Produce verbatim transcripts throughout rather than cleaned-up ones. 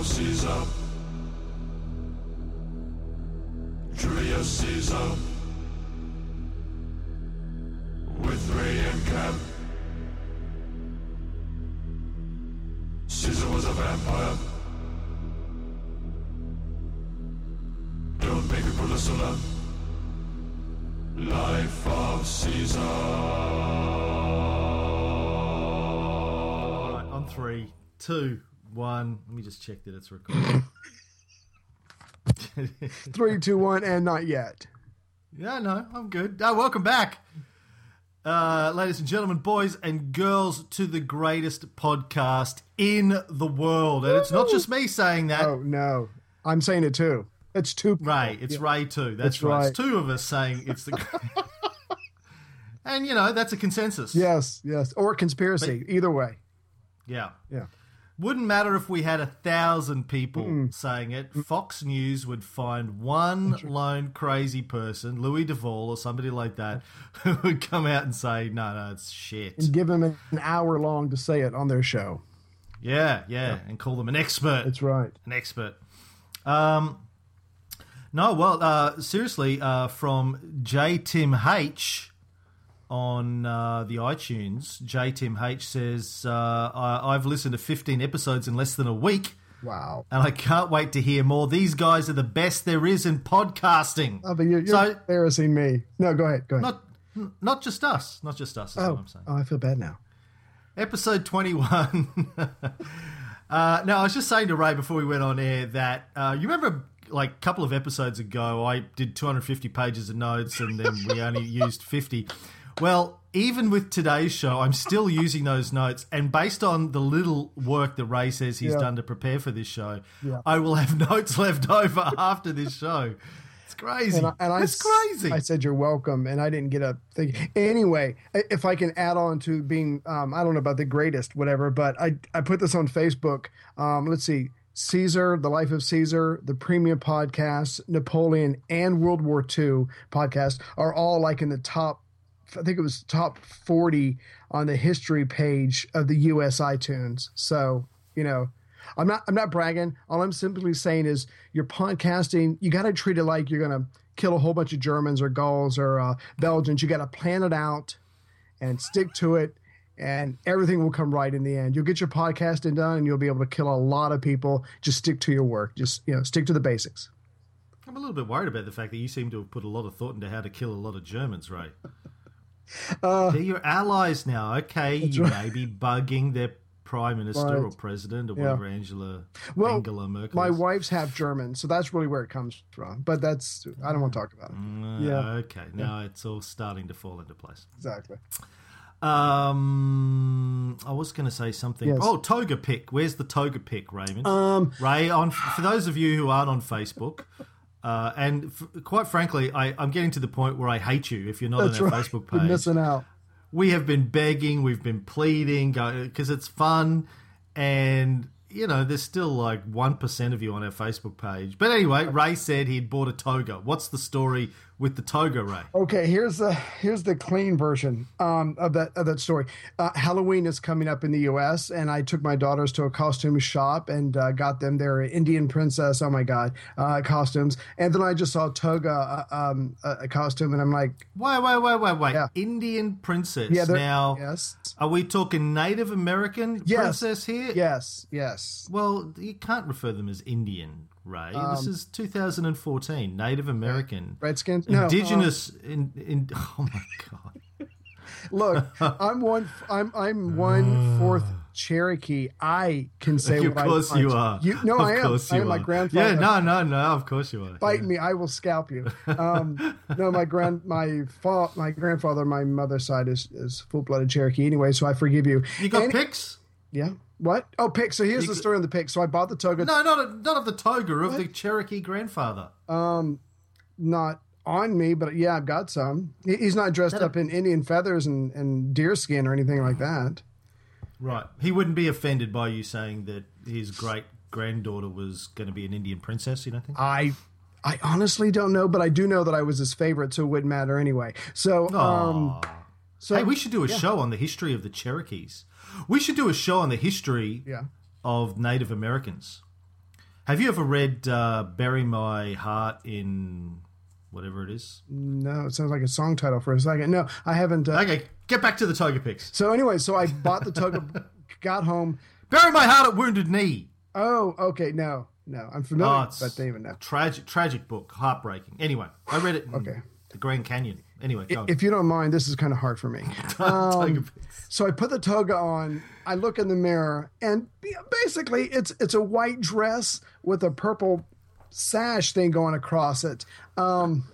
Caesar. Julius Caesar. With Ray and Cap. Caesar was a vampire. Don't make me pull a soda. Life of Caesar. All right, on three, two, one. Let me just check that it's recording. Three, two, one, and not yet. Yeah, no, I'm good. Oh, welcome back, uh, ladies and gentlemen, boys and girls, to the greatest podcast in the world. And it's not just me saying that. Oh, no. I'm saying it too. It's two people. Ray, it's Yeah. Ray too. That's, That's right. right. It's two of us saying it's the. And you know that's a consensus. Yes, yes. Or conspiracy. Either way. Yeah. Yeah. Wouldn't matter if we had a thousand people Mm. saying it. Fox News would find one lone crazy person, Louis Duvall or somebody like that, who would come out and say, "No, no, it's shit." And give them an hour long to say it on their show. Yeah, yeah, and call them an expert. That's right. An expert. Um, no, well, uh, seriously, uh, from J Tim H on uh, the iTunes, J Tim H says, uh, I- I've listened to fifteen episodes in less than a week, Wow. and I can't wait to hear more. These guys are the best there is in podcasting. Oh, but you're, you're So- embarrassing me. No, go ahead. Go ahead. Not, not just us, not just us. Is oh, what I'm saying. oh, I feel bad now. Episode twenty-one. uh, now, I was just saying to Ray before we went on air that uh, you remember, like a couple of episodes ago, I did two hundred fifty pages of notes, and then we only used fifty. Well, even with today's show, I'm still using those notes, and based on the little work that Ray says he's Yeah. done to prepare for this show, Yeah. I will have notes left over after this show. It's crazy. And I, and I it's s- crazy. I said you're welcome, and I didn't get a thing. Anyway, i- if I can add on to being, um, I don't know about the greatest, whatever, but I I put this on Facebook. Um, let's see, Caesar, The Life of Caesar, the Premium Podcast, Napoleon, and World War Two podcast are all like in the top. I think it was top forty on the history page of the U S iTunes. So, you know, I'm not I'm not bragging. All I'm simply saying is you're podcasting, you got to treat it like you're going to kill a whole bunch of Germans or Gauls or uh, Belgians. You got to plan it out and stick to it, and everything will come right in the end. You'll get your podcasting done, and you'll be able to kill a lot of people. Just stick to your work. Just, you know, stick to the basics. I'm a little bit worried about the fact that you seem to have put a lot of thought into how to kill a lot of Germans, Ray. Uh, They're your allies now. Okay, you right. may be bugging their prime minister Right. or president or Yeah. whatever, Angela, Well, Angela Merkel. My is. wife's half German, so that's really where it comes from. But that's, I don't want to talk about it. Uh, yeah. Okay, now it's all starting to fall into place. Exactly. Um, I was going to say something. Yes. Oh, toga pick. Where's the toga pick, Raymond? Um, Ray, on for those of you who aren't on Facebook, uh, and f- quite frankly, I, I'm getting to the point where I hate you if you're not that's on our right. Facebook You're page. missing out. We have been begging, we've been pleading, because it's fun, and, you know, there's still like one percent of you on our Facebook page. But anyway, Ray said he'd bought a toga. What's the story with the toga, Ray? Okay, here's the here's the clean version um, of that of that story. Uh, Halloween is coming up in the U S, and I took my daughters to a costume shop and uh, got them their Indian princess. Oh my God, uh, costumes! And then I just saw toga uh, um, a, a costume, and I'm like, Wait, wait, wait, wait, wait. Yeah. Indian princess. yeah, they're- now, yes, are we talking Native American Yes. princess here? yes, yes. Well, you can't refer them as Indian, Ray. this Um, is two thousand fourteen. Native American. Redskins, no, Indigenous. in, in, oh my God. Look, I'm one. I'm I'm one fourth Cherokee. I can say Of what course I you want. are. You, no, of I am. course I you am. My are. grandfather. Yeah, no, no, no. Of course you are. Bite Yeah. me, I will scalp you. Um, no, my grand, my fa- my grandfather, my mother's side is, is full blooded Cherokee. Anyway, so I forgive you. You got And- pics? Yeah. What? Oh, pick. So here's You the got- story on the pick. So I bought the toga. No, not a, not of the toga, of the Cherokee grandfather. Um, not on me, but yeah, I've got some. He- He's not dressed That a- up in Indian feathers and, and deer skin or anything like that. Right. He wouldn't be offended by you saying that his great granddaughter was going to be an Indian princess, you don't think? I I honestly don't know, but I do know that I was his favorite, so it wouldn't matter anyway. So, um, Aw. so Hey, we should do a show on the history of the Cherokees. We should do a show on the history yeah. of Native Americans. Have you ever read uh, Bury My Heart in whatever it is? No, it sounds like a song title for a second. No, I haven't. Uh, Okay, get back to the toga picks. So anyway, so I bought the toga, got home. Bury My Heart at Wounded Knee. Oh, okay. No, no, I'm familiar, Oh, it's but they even know. tragic, tragic book, heartbreaking. Anyway, I read it in Okay. the Grand Canyon. Anyway, go. If you don't mind, this is kind of hard for me. Toga Um, picks. so I put the toga on. I look in the mirror, and basically, it's it's a white dress with a purple sash thing going across it. Um,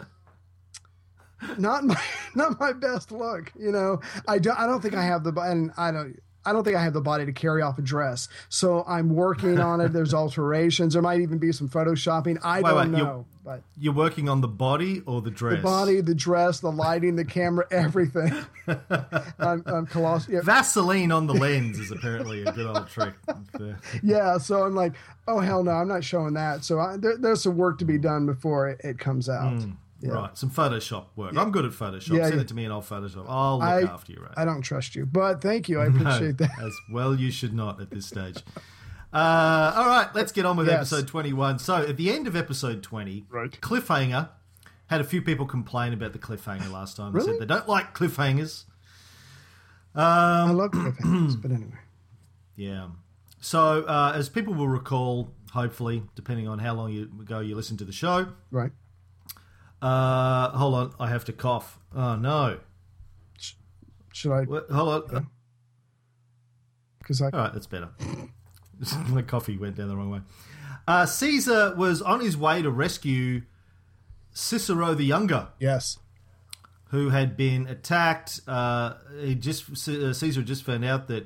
not my not my best look, you know. I don't I don't think I have the and I don't. I don't think I have the body to carry off a dress. So I'm working on it. There's alterations. There might even be some photoshopping. I Wait, don't wait, know. you're- But You're working on the body or the dress? the body, the dress, the lighting, the camera, everything. I'm, I'm colossal. Yeah. Vaseline on the lens is apparently a good old trick. yeah. So I'm like, oh, hell no, I'm not showing that. So I, there, there's some work to be done before it, it comes out. Yeah. Right, some Photoshop work. I'm good at Photoshop. Yeah, Send yeah. it to me and I'll Photoshop. I'll look I, after you, Ray. I don't trust you, but thank you. I No, appreciate that. as well you should not at this stage. Uh, all right, let's get on with Yes. episode twenty-one. So at the end of episode twenty, Right. cliffhanger. Had a few people complain about the cliffhanger last time. They Really? said they don't like cliffhangers. I Um, love cliffhangers, but anyway. yeah. So uh, as people will recall, hopefully, depending on how long you ago you listened to the show. Right. Uh, hold on, I have to cough. Oh no. Should I? What, hold on. Because I. All right, that's better. My coffee went down the wrong way. Uh, Caesar was on his way to rescue Cicero the Younger, Yes. who had been attacked. Uh, he just uh, Caesar just found out that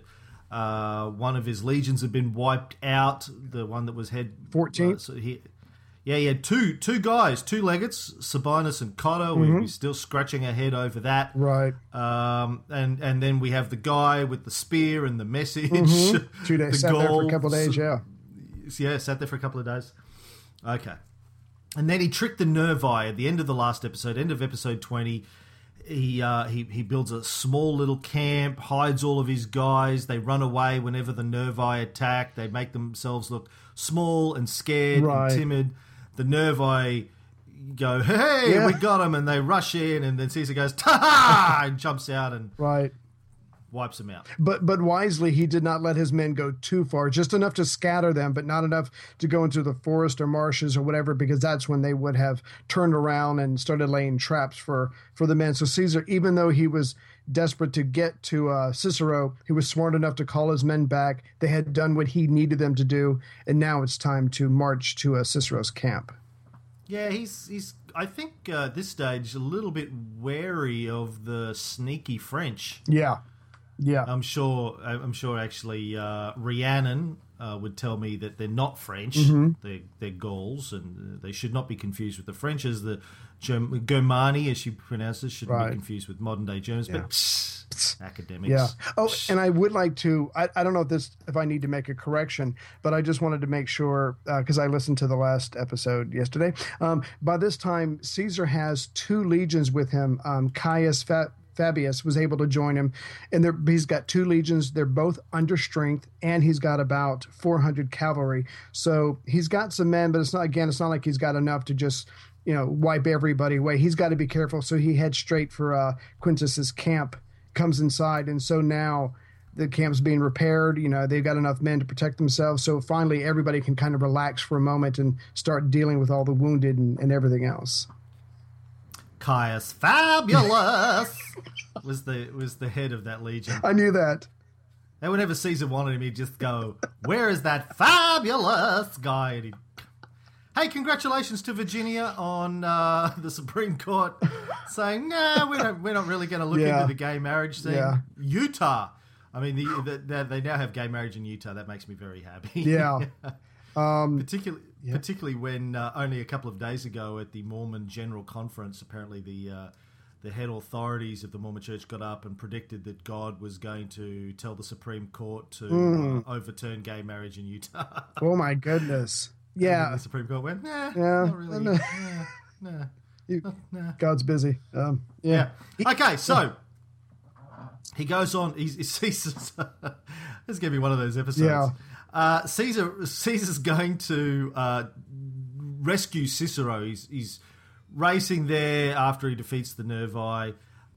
uh, one of his legions had been wiped out. The one that was head fourteenth? Uh, so he, yeah, he had two two guys, two legates, Sabinus and Cotta. We, we're still scratching our head over that. Right. Um, and and then we have the guy with the spear and the message. Two days. the Sat there for a gold. couple of days. Yeah. Yeah, sat there for a couple of days. Okay. And then he tricked the Nervi at the end of the last episode, end of episode twenty. He uh, he he builds a small little camp, hides all of his guys. They run away whenever the Nervi attack. They make themselves look small and scared Right. and timid. The Nervi go, hey, Yeah. we got him, and they rush in, and then Caesar goes, ta-ha, and jumps out and Right. wipes them out. But but wisely, he did not let his men go too far, just enough to scatter them, but not enough to go into the forest or marshes or whatever, because that's when they would have turned around and started laying traps for, for the men. So Caesar, even though he was desperate to get to uh, Cicero, he was smart enough to call his men back. They had done what he needed them to do, and now it's time to march to uh, Cicero's camp. Yeah, he's he's. I think uh, at this stage a little bit wary of the sneaky French. Yeah, yeah, I'm sure. I'm sure. Actually, uh, Rhiannon uh, would tell me that they're not French. Mm-hmm. They're they're Gauls, and they should not be confused with the French. As the Germ- Germani, as she pronounces, shouldn't Right. be confused with modern day Germans. But psst, academics. yeah. Oh, Psst. and I would like to. I, I don't know if this if I need to make a correction, but I just wanted to make sure because I listened to the last episode yesterday. Um, by this time, Caesar has two legions with him. Um, Caius Fa- Fabius was able to join him, and they're- he's got two legions. They're both under strength, and he's got about four hundred cavalry. So he's got some men, but it's not. Again, it's not like he's got enough to just, you know, wipe everybody away. He's got to be careful. So he heads straight for uh, Quintus's camp, comes inside, and so now the camp's being repaired. You know, they've got enough men to protect themselves. So finally, everybody can kind of relax for a moment and start dealing with all the wounded and, and everything else. Caius Fabulous was the was the head of that legion. I knew that. And whenever Caesar wanted him, he'd just go, "Where is that fabulous guy?" And he'd, "Hey, congratulations to Virginia on uh, the Supreme Court saying, nah, we don't, we're not really going to look Yeah. into the gay marriage thing." Yeah. Utah. I mean, the, the, the, they now have gay marriage in Utah. That makes me very happy. Yeah. Um, particularly, particularly when uh, only a couple of days ago at the Mormon General Conference, apparently the uh, the head authorities of the Mormon Church got up and predicted that God was going to tell the Supreme Court to Mm. uh, overturn gay marriage in Utah. oh my goodness. And Yeah. the Supreme Court went, nah, Yeah. not really. No. Nah, nah, You- nah. God's busy. Um, Yeah. yeah. Okay, so he goes on. He's, he's, he's this is going to be one of those episodes. Yeah. Uh, Caesar Caesar's going to uh, rescue Cicero. He's, he's racing there after he defeats the Nervi,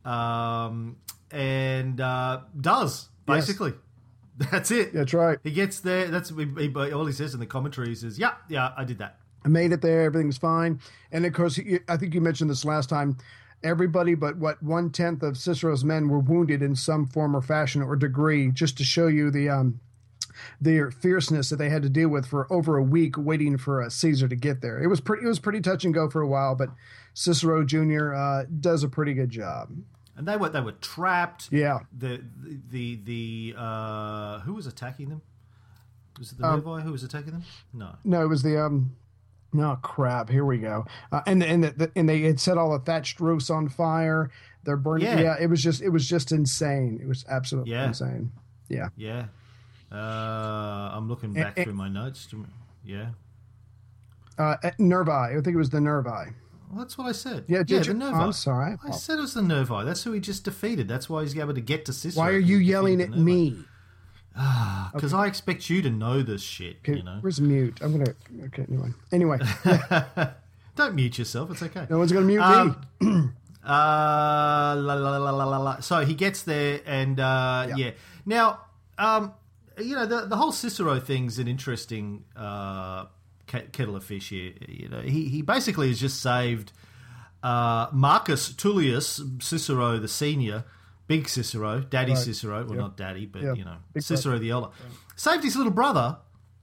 um, and uh, does basically. Yes. That's it. That's right. He gets there. That's he, he, all he says in the commentaries is, "Yeah, yeah, I did that. I made it there. Everything's fine." And of course, I think you mentioned this last time. Everybody but what one tenth of Cicero's men were wounded in some form or fashion or degree, just to show you the um, their fierceness that they had to deal with for over a week, waiting for uh, Caesar to get there. It was pretty. It was pretty touch and go for a while, but Cicero Junior uh, does a pretty good job. And they were they were trapped. Yeah. The the the, the uh, who was attacking them? Was it the Um, Nervi who was attacking them? No. No, it was the um. No crap! Here we go. Uh, and and the, and they had set all the thatched roofs on fire. They're burning. Yeah. Yeah. It was just it was just insane. It was absolutely Yeah. insane. Yeah. Yeah. Uh, I'm looking back Eh, eh. through my notes. To, yeah. Uh, at Nervi. I think it was the Nervi. Well, that's what I said. Yeah. Did the you? Nervi. I'm sorry. I said it was the Nervi. That's who he just defeated. That's why he's able to get to Cicero. Why are because you he yelling defeated at the Nervi. me? Because I expect you to know this shit, Okay, you know. where's mute? I'm gonna. Okay. Anyway. Anyway. Don't mute yourself. It's okay. No one's gonna mute Um, me. Uh, la, la, la, la, la, la. So he gets there, and uh, yeah. Yeah. Now, um, you know, the the whole Cicero thing's an interesting uh, ke- kettle of fish here. You know, he he basically has just saved uh, Marcus Tullius Cicero the senior, big Cicero, Daddy Right. Cicero. Well, Yep. not Daddy, but Yep. you know, Big Cicero the elder. Saved his little brother.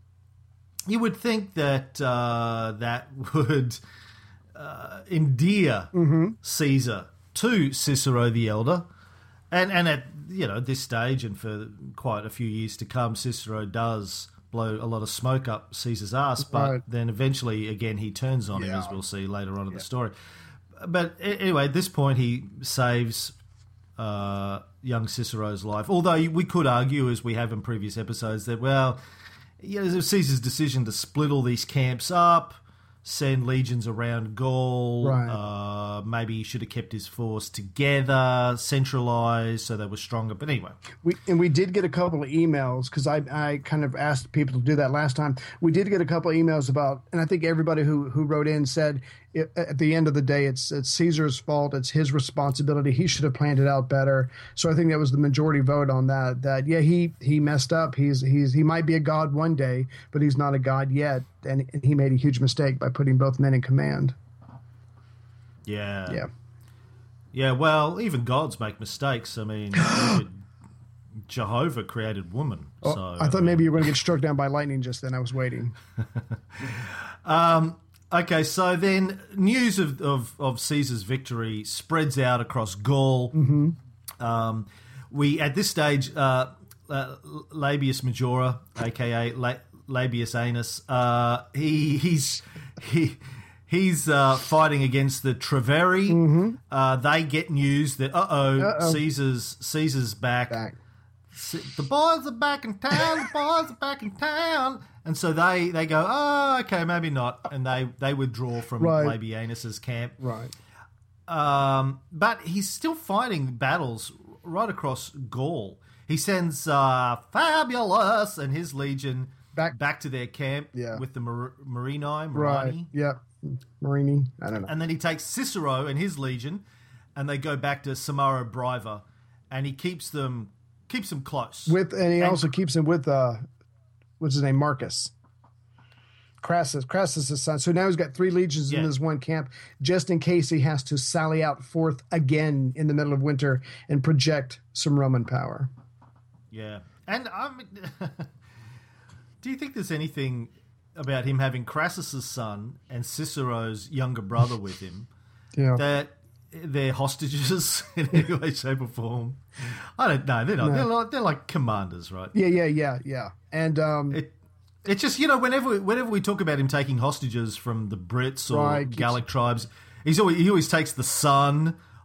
You would think that uh, that would uh, endear Caesar to Cicero the elder, and and at you know this stage and for quite a few years to come, Cicero does blow a lot of smoke up Caesar's ass, but Right. then eventually again he turns on him, Yeah. as we'll see later on in the story. But a- anyway, at this point he saves uh, young Cicero's life. Although we could argue, as we have in previous episodes, that well, you know, it was Caesar's decision to split all these camps up, send legions around Gaul. Right. Uh, maybe he should have kept his force together, centralized, so they were stronger. But anyway, We and we did get a couple of emails because I I kind of asked people to do that last time. We did get a couple of emails about, and I think everybody who who wrote in said it, at the end of the day, it's it's Caesar's fault. It's his responsibility. He should have planned it out better. So I think that was the majority vote on that. That yeah, he he messed up. He's he's he might be a god one day, but he's not a god yet, and, and he made a huge mistake by putting both men in command. yeah, Yeah. yeah. Well, even gods make mistakes. I mean, look at Jehovah created woman. Oh, so I thought maybe you were going to get struck down by lightning just then. I was waiting. Um, okay, so then news of, of, of Caesar's victory spreads out across Gaul. Mm-hmm. Um, we at this stage, uh, uh, Labius Majora, aka La- Labius Anus, uh, he he's he. He's uh, fighting against the Treveri. Mm-hmm. Uh, they get news that uh oh, Uh-oh. Caesar's Caesar's back. Back. The boys are back in town. The boys are back in town. And so they, they go, oh, okay, maybe not. And they, they withdraw from Right. Labienus's camp. Right. Um, but he's still fighting battles right across Gaul. He sends uh, Fabulous and his legion Back- back to their camp Yeah. with the Mar- Marini. Right. Marini. Yep. Marini. I don't know. And then he takes Cicero and his legion, and they go back to Samaro Briva, and he keeps them keeps them close. With and he And- also keeps him with uh, what's his name, Marcus. Crassus, Crassus' son. So now he's got three legions Yeah. in this one camp, just in case he has to sally out forth again in the middle of winter and project some Roman power. Yeah, and um, do you think there's anything about him having Crassus's son and Cicero's younger brother with him Yeah. that they're hostages in any way, shape, or form? I don't know. They're not. No. They're like they're like commanders, right? yeah, yeah, yeah, yeah. And um, It it's just you know whenever whenever we talk about him taking hostages from the Brits or Right, keeps- Gallic tribes, he's always he always takes the son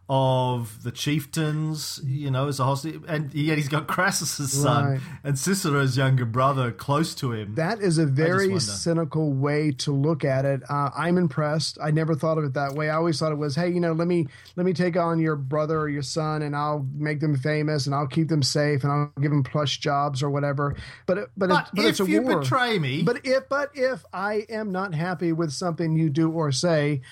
of the chieftains, you know, as a hostage, and yet he's got Crassus's son Right. and Cicero's younger brother close to him. That is a very wonder. cynical way to look at it. Uh, I'm impressed. I never thought of it that way. I always thought it was, hey, you know, let me let me take on your brother or your son, and I'll make them famous, and I'll keep them safe, and I'll give them plush jobs or whatever. But it, but, But it, but if it's a you war. betray me, But if but if I am not happy with something you do or say,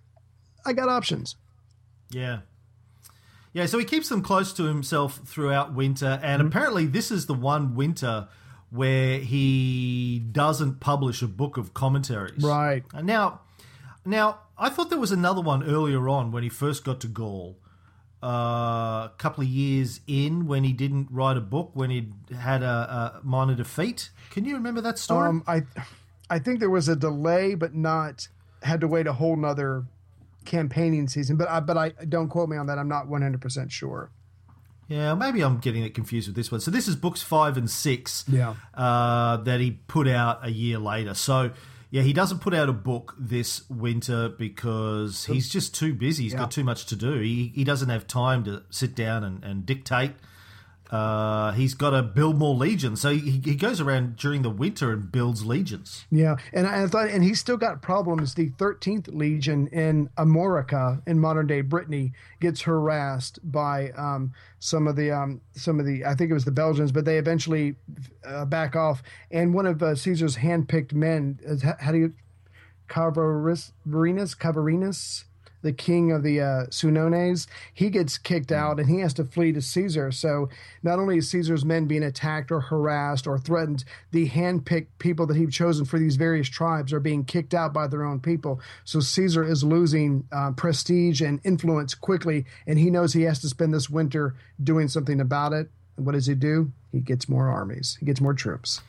I got options. yeah. Yeah, so he keeps them close to himself throughout winter, and apparently this is the one winter where he doesn't publish a book of commentaries. Right. And Now, now I thought there was another one earlier on when he first got to Gaul, uh, a couple of years in when he didn't write a book, when he had a, a minor defeat. Can you remember that story? Um, I I think there was a delay, but not had to wait a whole nother campaigning season. But I but I don't quote me on that. I'm not one hundred percent sure. Yeah, maybe I'm getting it confused with this one. So this is books five and six Yeah. uh, that he put out a year later. So, yeah, he doesn't put out a book this winter because he's just too busy. He's Yeah. got too much to do. He he doesn't have time to sit down and, and dictate. Uh, he's got to build more legions. So he, he goes around during the winter and builds legions. Yeah, and I thought, and he's still got problems. The thirteenth Legion in Amorica, in modern day Brittany, gets harassed by um, some of the um, some of the I think it was the Belgians, but they eventually uh, back off. And one of uh, Caesar's handpicked men, is, how how do you, Cavarinus, Cavarinus, the king of the uh, Sunones, he gets kicked out and he has to flee to Caesar. So not only is Caesar's men being attacked or harassed or threatened, the handpicked people that he'd chosen for these various tribes are being kicked out by their own people. So Caesar is losing uh, prestige and influence quickly, and he knows he has to spend this winter doing something about it. And what does he do? He gets more armies. He gets more troops.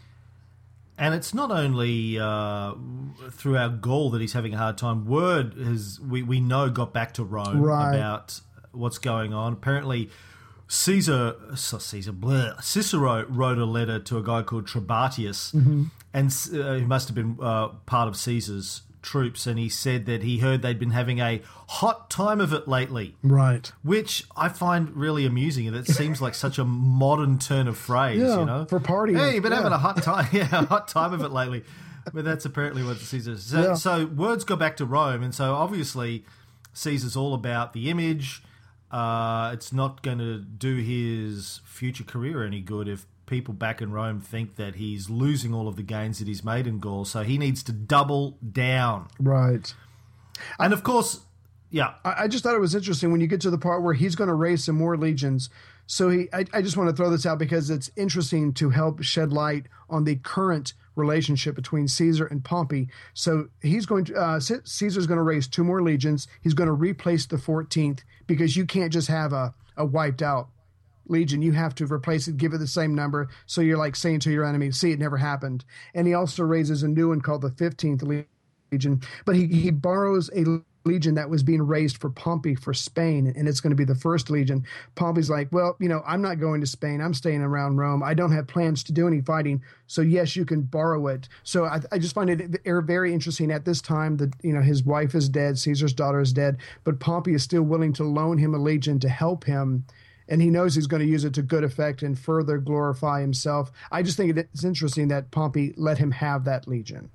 And it's not only uh, throughout Gaul that he's having a hard time. Word has we, we know got back to Rome Right. about what's going on. Apparently, Caesar, so Caesar, bleh, Cicero wrote a letter to a guy called Trebatius, and uh, he must have been uh, part of Caesar's troops, and he said that he heard they'd been having a hot time of it lately. Right. Which I find really amusing, and it seems like such a modern turn of phrase, Yeah, you know? for partying. Hey, you've been Yeah. having a hot time. Yeah, a hot time of it lately. But that's apparently what Caesar says. So, Yeah. so words go back to Rome, and so obviously Caesar's all about the image. Uh, it's not going to do his future career any good if people back in Rome think that he's losing all of the gains that he's made in Gaul. So he needs to double down. Right. And of course, yeah, I I just thought it was interesting when you get to the part where he's going to raise some more legions. So he, I, I just want to throw this out because it's interesting to help shed light on the current relationship between Caesar and Pompey. So he's going to, uh, C- Caesar's going to raise two more legions. He's going to replace the fourteenth because you can't just have a, a wiped out legion. You have to replace it, give it the same number. So you're like saying to your enemy, see, it never happened. And he also raises a new one called the fifteenth Legion. But he, he borrows a legion that was being raised for Pompey for Spain, and it's going to be the first legion. Pompey's like, well, you know, I'm not going to Spain. I'm staying around Rome. I don't have plans to do any fighting. So yes, you can borrow it. So I, I just find it very interesting at this time that, you know, his wife is dead, Caesar's daughter is dead, but Pompey is still willing to loan him a legion to help him. And he knows he's going to use it to good effect and further glorify himself. I just think it's interesting that Pompey let him have that legion.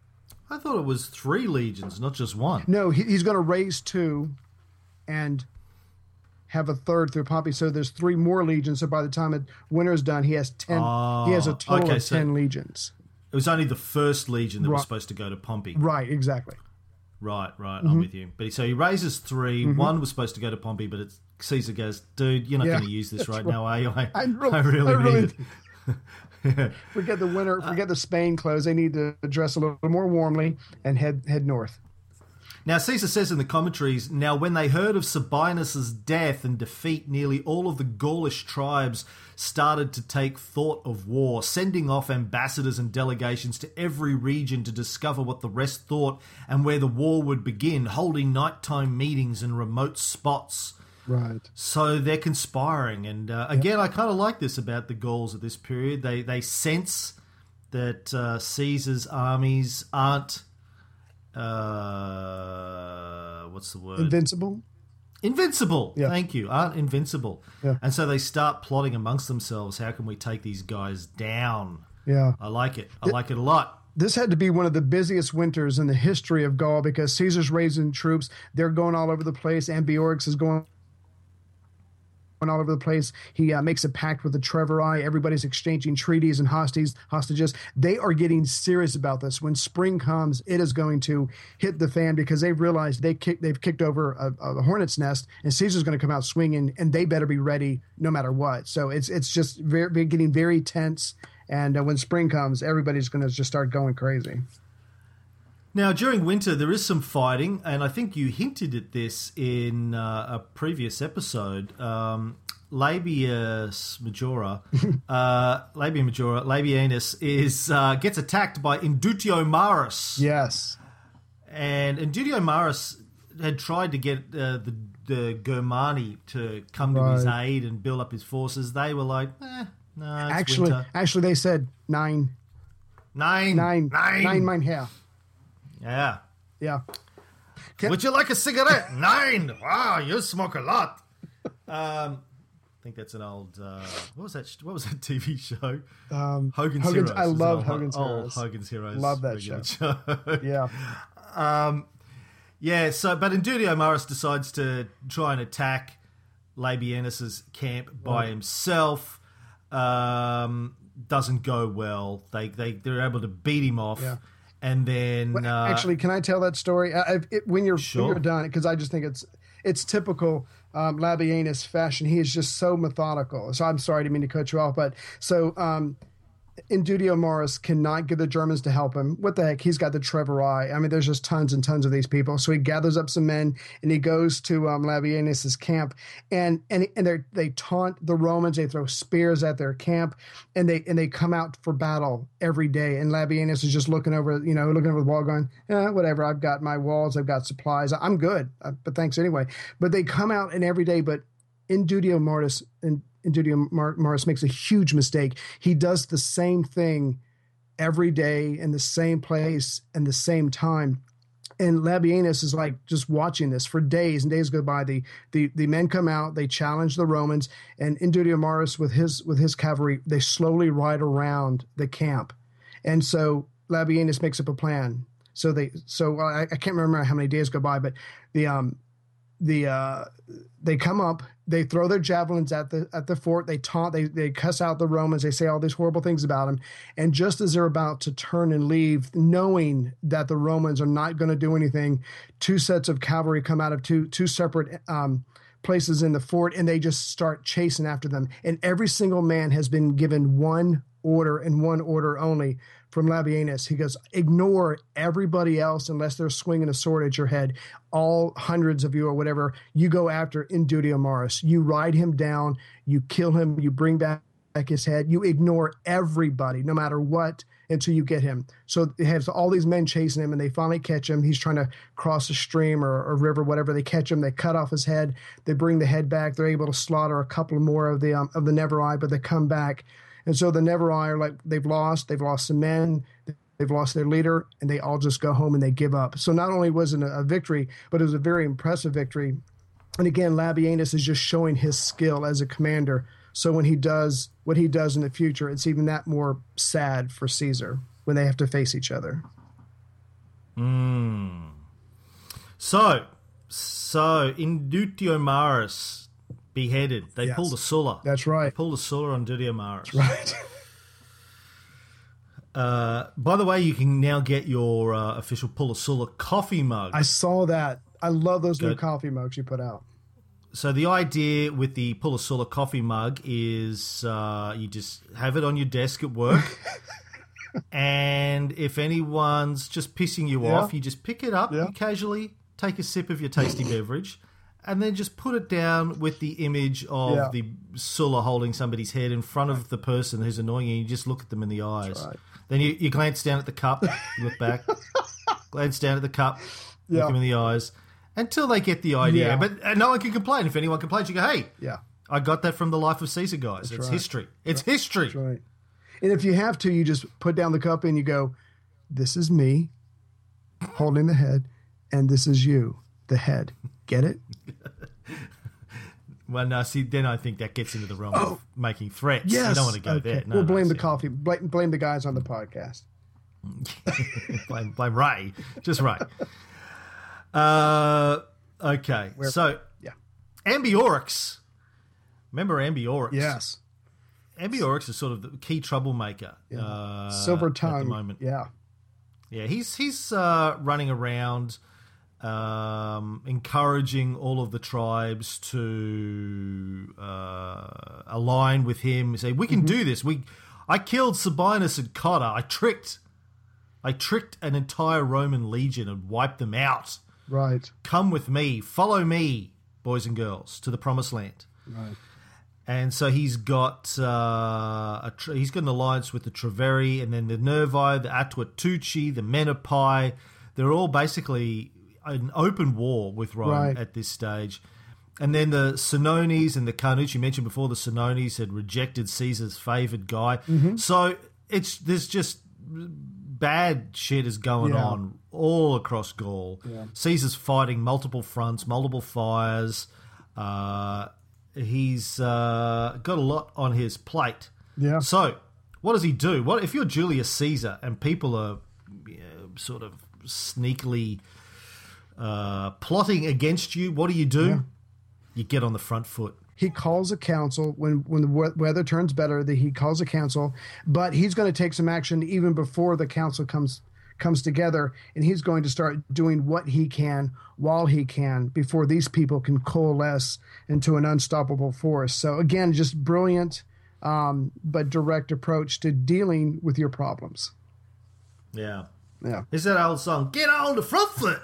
I thought it was three legions, not just one. No, he, he's going to raise two and have a third through Pompey. So there's three more legions. So by the time it, winter's done, he has ten. Oh, he has a total okay, of so- ten legions. It was only the first legion that was Right. supposed to go to Pompey. Right, exactly. Right, right. Mm-hmm. I'm with you. But so he raises 3 One was supposed to go to Pompey, but it's, Caesar goes, dude, you're not Yeah, going to use this right, right. now, are you? I, I really- I really I really- need it. Forget the winter. Uh, Forget the Spain clothes. They need to dress a little more warmly and head head north. Now, Caesar says in the commentaries, now when they heard of Sabinus's death and defeat, nearly all of the Gaulish tribes started to take thought of war, sending off ambassadors and delegations to every region to discover what the rest thought and where the war would begin, holding nighttime meetings in remote spots. Right. So they're conspiring. And uh, again, I kind of like this about the Gauls at this period. They, they sense that uh, Caesar's armies aren't... Uh, what's the word? Invincible. Invincible. Yeah. Thank you. Aren't invincible. Yeah. And so they start plotting amongst themselves. How can we take these guys down? Yeah. I like it. I like it a lot. This had to be one of the busiest winters in the history of Gaul because Caesar's raising troops. They're going all over the place. Ambiorix is going all over the place. He uh, makes a pact with the Treveri. Everybody's exchanging treaties and hostages. Hostages. They are getting serious about this. When spring comes, it is going to hit the fan because they've realized they kick, they've kicked over a, a hornet's nest, and Caesar's going to come out swinging, and they better be ready no matter what. So it's it's just very, getting very tense. And uh, when spring comes, everybody's going to just start going crazy. Now, during winter, there is some fighting, and I think you hinted at this in uh, a previous episode. Um, Labius Majora, uh, Labia Majora, Labienus is uh, gets attacked by Indutio Maris. Yes. And Indutio Maris had tried to get uh, the, the Germani to come to his Right. aid and build up his forces. They were like, eh, no, it's Actually, winter. actually, they said nine, Nine. nine, Nine. nine mine hair. Yeah. Yeah. Would you like a cigarette? Nine. Wow, you smoke a lot. Um, I think that's an old. Uh, what was that? What was that T V show? Um, Hogan's, Hogan's- Heroes. I It was an love old- Hogan's old Heroes. Hogan's Heroes. Love that regular show. show. Yeah. Um, yeah. So, but Indutio Maris decides to try and attack Labienus's camp by Right. himself. Um, doesn't go well. They they they're able to beat him off. Yeah. And then uh, Actually, can I tell that story? Uh, if- it, when you're Sure. when you're done, because I just think it's it's typical um, Labienus fashion. He is just so methodical. So I'm sorry, I didn't mean to cut you off, but so um, Indutio Maris cannot get the Germans to help him. What the heck? He's got the Treveri. I mean, there's just tons and tons of these people. So he gathers up some men and he goes to um, Labienus's camp, and and and they they taunt the Romans. They throw spears at their camp, and they and they come out for battle every day. And Labienus is just looking over, you know, looking over the wall, going, eh, whatever. I've got my walls. I've got supplies. I'm good. Uh, but thanks anyway. But they come out and every day. But Indutio Maris and Indutio Mar- Maris makes a huge mistake. He does the same thing every day in the same place and the same time. And Labienus is like just watching this for days and days go by. The the the men come out, they challenge the Romans, and Indutio Maris with his with his cavalry, they slowly ride around the camp. And so Labienus makes up a plan. So they so I, I can't remember how many days go by, but the um the uh they come up, they throw their javelins at the at the fort, they taunt, they they cuss out the Romans, they say all these horrible things about him, and just as they're about to turn and leave, knowing that the Romans are not going to do anything, two sets of cavalry come out of two two separate um places in the fort, and they just start chasing after them, and every single man has been given one order and one order only from Labienus. He goes, ignore everybody else unless they're swinging a sword at your head. All hundreds of you or whatever, you go after Indutio Maris. You ride him down, you kill him, you bring back his head. You ignore everybody, no matter what, until you get him. So it has all these men chasing him, and they finally catch him. He's trying to cross a stream or a river, whatever. They catch him. They cut off his head. They bring the head back. They're able to slaughter a couple more of the um, of the Neveri, but they come back. And so the Neveri are like, they've lost, they've lost some men, they've lost their leader, and they all just go home and they give up. So not only was it a victory, but it was a very impressive victory. And again, Labienus is just showing his skill as a commander. So when he does what he does in the future, it's even that more sad for Caesar when they have to face each other. Mm. So, so Indutio Maris beheaded. They Yes. pulled a Sulla. That's right. They pulled a Sulla on Indutio Maris. Right. Uh, by the way, you can now get your uh, official Pull a Sulla coffee mug. I saw that. I love those new Good. coffee mugs you put out. So the idea with the Pull a Sulla coffee mug is uh, you just have it on your desk at work, and if anyone's just pissing you Yeah. off, you just pick it up, Yeah. you casually take a sip of your tasty beverage, and then just put it down with the image of Yeah. the Sulla holding somebody's head in front of the person who's annoying you. You just look at them in the eyes. right. Then you, you glance down at the cup, you look back, glance down at the cup, Yeah. look them in the eyes, until they get the idea. Yeah. But uh, no one can complain. If anyone complains, you go, hey, Yeah. I got that from the Life of Caesar, guys. it's right. history. It's history. That's right. And if you have to, you just put down the cup and you go, this is me holding the head, and this is you, the head. Get it? Well, no, see, then I think that gets into the realm Oh. of making threats. Yes. You don't want to go okay. there. No, we'll no, blame the see. coffee. Blame, blame the guys on the podcast. blame, blame Ray. Just Ray. Uh, okay, Where- so Yeah. Ambiorix. Remember Ambiorix? Yes. Ambiorix is sort of the key troublemaker. Yeah. Uh, Silver tongue. at the moment. Yeah. Yeah, he's he's uh, running around, um, encouraging all of the tribes to uh, align with him. Say, we can Mm-hmm. do this. We, I killed Sabinus and Cotta. I tricked, I tricked an entire Roman legion and wiped them out. Right. Come with me, follow me, boys and girls, to the promised land. Right. And so he's got uh, a tr- he's got an alliance with the Treveri, and then the Nervi, the Attuatucci, the Menapai. They're all basically an open war with Rome Right. at this stage. And then the Senones and the Carnucci, you mentioned before, the Senones had rejected Caesar's favoured guy. Mm-hmm. So it's there's just bad shit is going Yeah. on all across Gaul. Yeah. Caesar's fighting multiple fronts, multiple fires. Uh, he's uh, got a lot on his plate. Yeah. So, what does he do? What if you're Julius Caesar and people are you know, sort of sneakily uh, plotting against you? What do you do? Yeah. You get on the front foot. He calls a council when when the we- weather turns better. That he calls a council, but he's going to take some action even before the council comes comes together, and he's going to start doing what he can while he can before these people can coalesce into an unstoppable force. So again, just brilliant, um, but direct approach to dealing with your problems. Yeah. Yeah. Is that old song? Get on the front foot.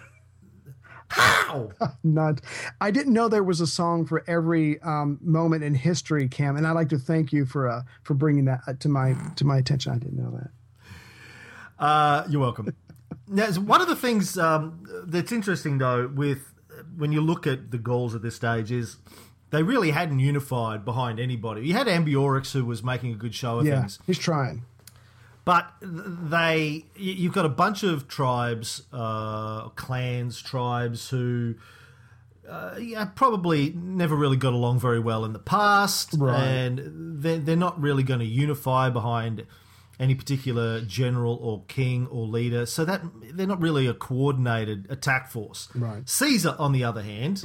How? Not, I didn't know there was a song for every um, moment in history, Cam, and I'd like to thank you for uh, for bringing that to my to my attention. I didn't know that. Uh, you're welcome. Now, it's one of the things um, that's interesting, though, with when you look at the Gauls at this stage, is they really hadn't unified behind anybody. You had Ambiorix, who was making a good show of Yeah, things, he's trying. but they you- you've got a bunch of tribes, uh, clans, tribes who. Uh, yeah, probably never really got along very well in the past, Right. and they're, they're not really going to unify behind any particular general or king or leader, so that they're not really a coordinated attack force. Right. Caesar, on the other hand,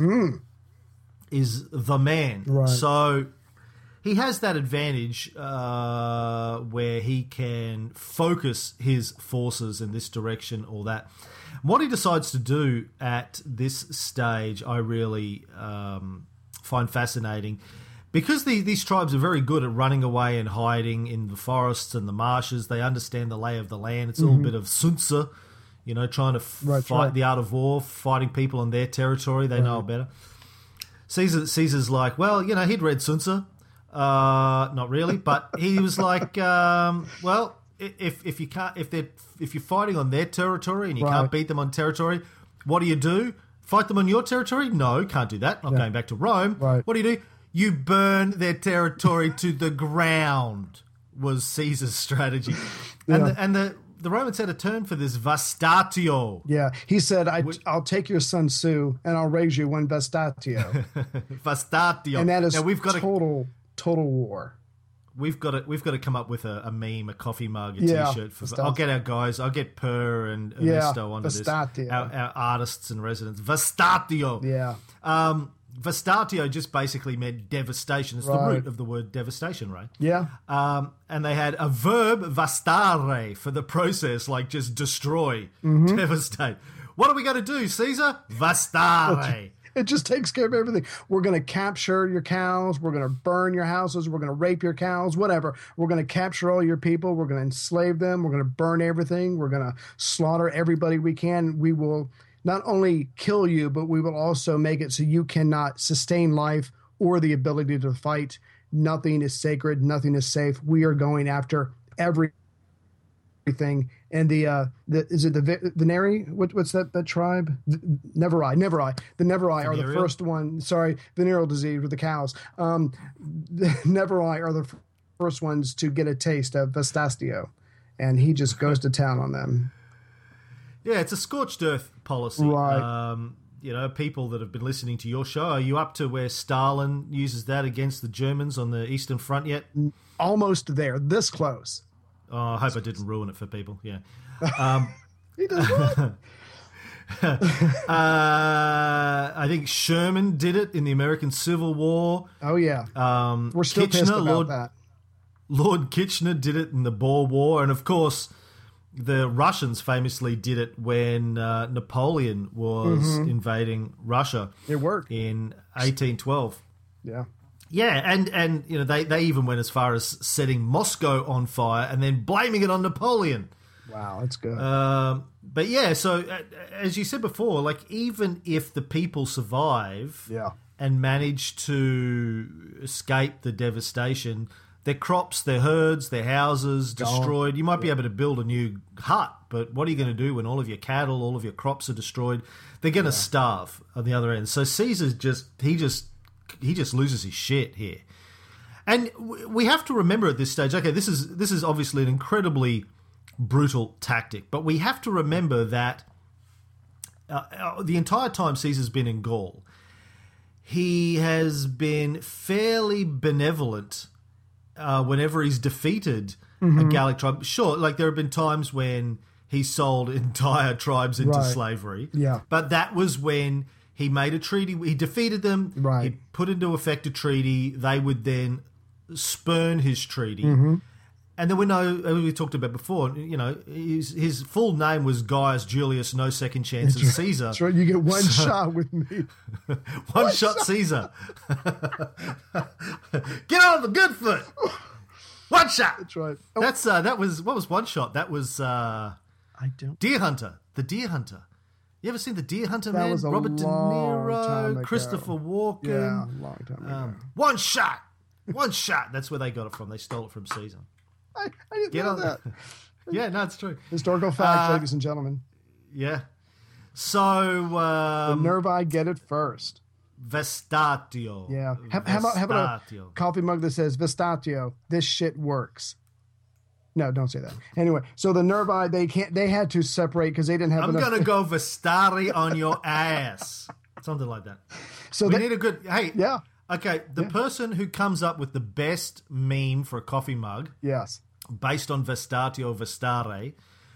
is the man. Right. So he has that advantage uh, where he can focus his forces in this direction or that. What he decides to do at this stage, I really um, find fascinating. Because the, these tribes are very good at running away and hiding in the forests and the marshes, they understand the lay of the land. It's a little bit of Sun Tzu, you know, trying to f- Right, fight right. the art of war, fighting people on their territory. They know it better. Caesar, Caesar's like, well, you know, he'd read Sun Tzu. Uh, not really, but he was like, um, well, i- if if you can't, if they if you're fighting on their territory and you Right. can't beat them on territory, what do you do? Fight them on your territory? No, can't do that. Not going back to Rome. Right. What do you do? You burn their territory to the ground. Was Caesar's strategy, and Yeah. the, and the the Romans had a term for this, vastatio. Yeah, he said, I, "I'll take your son Sue and I'll raise you one vestatio," Vastatio. and that is now we've got to total total war. We've got to we've got to come up with a, a meme, a coffee mug, a Yeah, t-shirt. For, Vastatio. I'll get our guys. I'll get Per and Yeah, Ernesto onto this. Vastatio. Our, our artists and residents. Vastatio. Yeah, Um, Vastatio just basically meant devastation. It's the Right. root of the word devastation, right? yeah, Um, and they had a verb, vastare, for the process, like just destroy, Mm-hmm. devastate. What are we going to do, Caesar? Vastare. it just takes care of everything. We're going to capture your cows. We're going to burn your houses. We're going to rape your cows. Whatever. We're going to capture all your people. We're going to enslave them. We're going to burn everything. We're going to slaughter everybody we can. We will not only kill you, but we will also make it so you cannot sustain life or the ability to fight. Nothing is sacred. Nothing is safe. We are going after every everything. And the uh, the is it the Ve- Veneri? What, what's that that tribe? The, Neveri, Neveri. The Neveri are the Venereal? first one. Sorry, venereal disease with the cows. Um, the Neveri are the f- first ones to get a taste of Vestastio, and he just goes to town on them. Yeah, it's a scorched earth policy. Right. Um, you know, people that have been listening to your show, are you up to where Stalin uses that against the Germans on the Eastern Front yet? Almost there, this close. Oh, I hope I didn't ruin it for people. Yeah. Um, He does what? uh, I think Sherman did it in the American Civil War. Oh yeah, Um, we're still Kitchener, pissed about Lord, that. Lord Kitchener did it in the Boer War, and of course, the Russians famously did it when uh, Napoleon was Mm-hmm. invading Russia It worked. in eighteen twelve. Yeah. Yeah, and, and you know they, they even went as far as setting Moscow on fire and then blaming it on Napoleon. Wow, that's good. Um, but yeah, so uh, as you said before, like even if the people survive Yeah. and manage to escape the devastation, their crops, their herds, their houses destroyed. You might be able to build a new hut, but what are you going to do when all of your cattle, all of your crops are destroyed? They're going to starve on the other end. So Caesar just he just he just loses his shit here. And w- we have to remember at this stage, okay, this is this is obviously an incredibly brutal tactic, but we have to remember that uh, uh, the entire time Caesar's been in Gaul, he has been fairly benevolent uh, whenever he's defeated a Gallic tribe. Sure, like there have been times when he sold entire tribes into Right. slavery, Yeah. but that was when he made a treaty. He defeated them. Right. He put into effect a treaty. They would then spurn his treaty. Mm-hmm. And there were no, as we talked about before, you know, his, his full name was Gaius Julius, no second chances Caesar. That's right. You get one shot with me. One shot Caesar. Get on the good foot. One shot. That's right. Oh, That's uh, that was what was one shot? That was uh, I don't. Deer Hunter. The Deer Hunter. You ever seen the Deer Hunter, That man? was a Robert De long time Niro, ago. Christopher Walken. Yeah, a long time ago. Um, one shot. One shot. That's where they got it from. They stole it from Caesar. I, I didn't Get know on that. Yeah, no, it's true. Historical fact, Uh, ladies and gentlemen. Yeah. So The um, Nervi get it first. Vestatio. Yeah. How, how about how about a Vestatio. coffee mug that says Vestatio? This shit works. No, don't say that. Anyway, so the Nervi they can't. They had to separate because they didn't have I'm enough. gonna go Vestari on your ass. Something like that. So We they, need a good. Hey. yeah. Okay. The person who comes up with the best meme for a coffee mug Yes. based on Vestatio Vestare,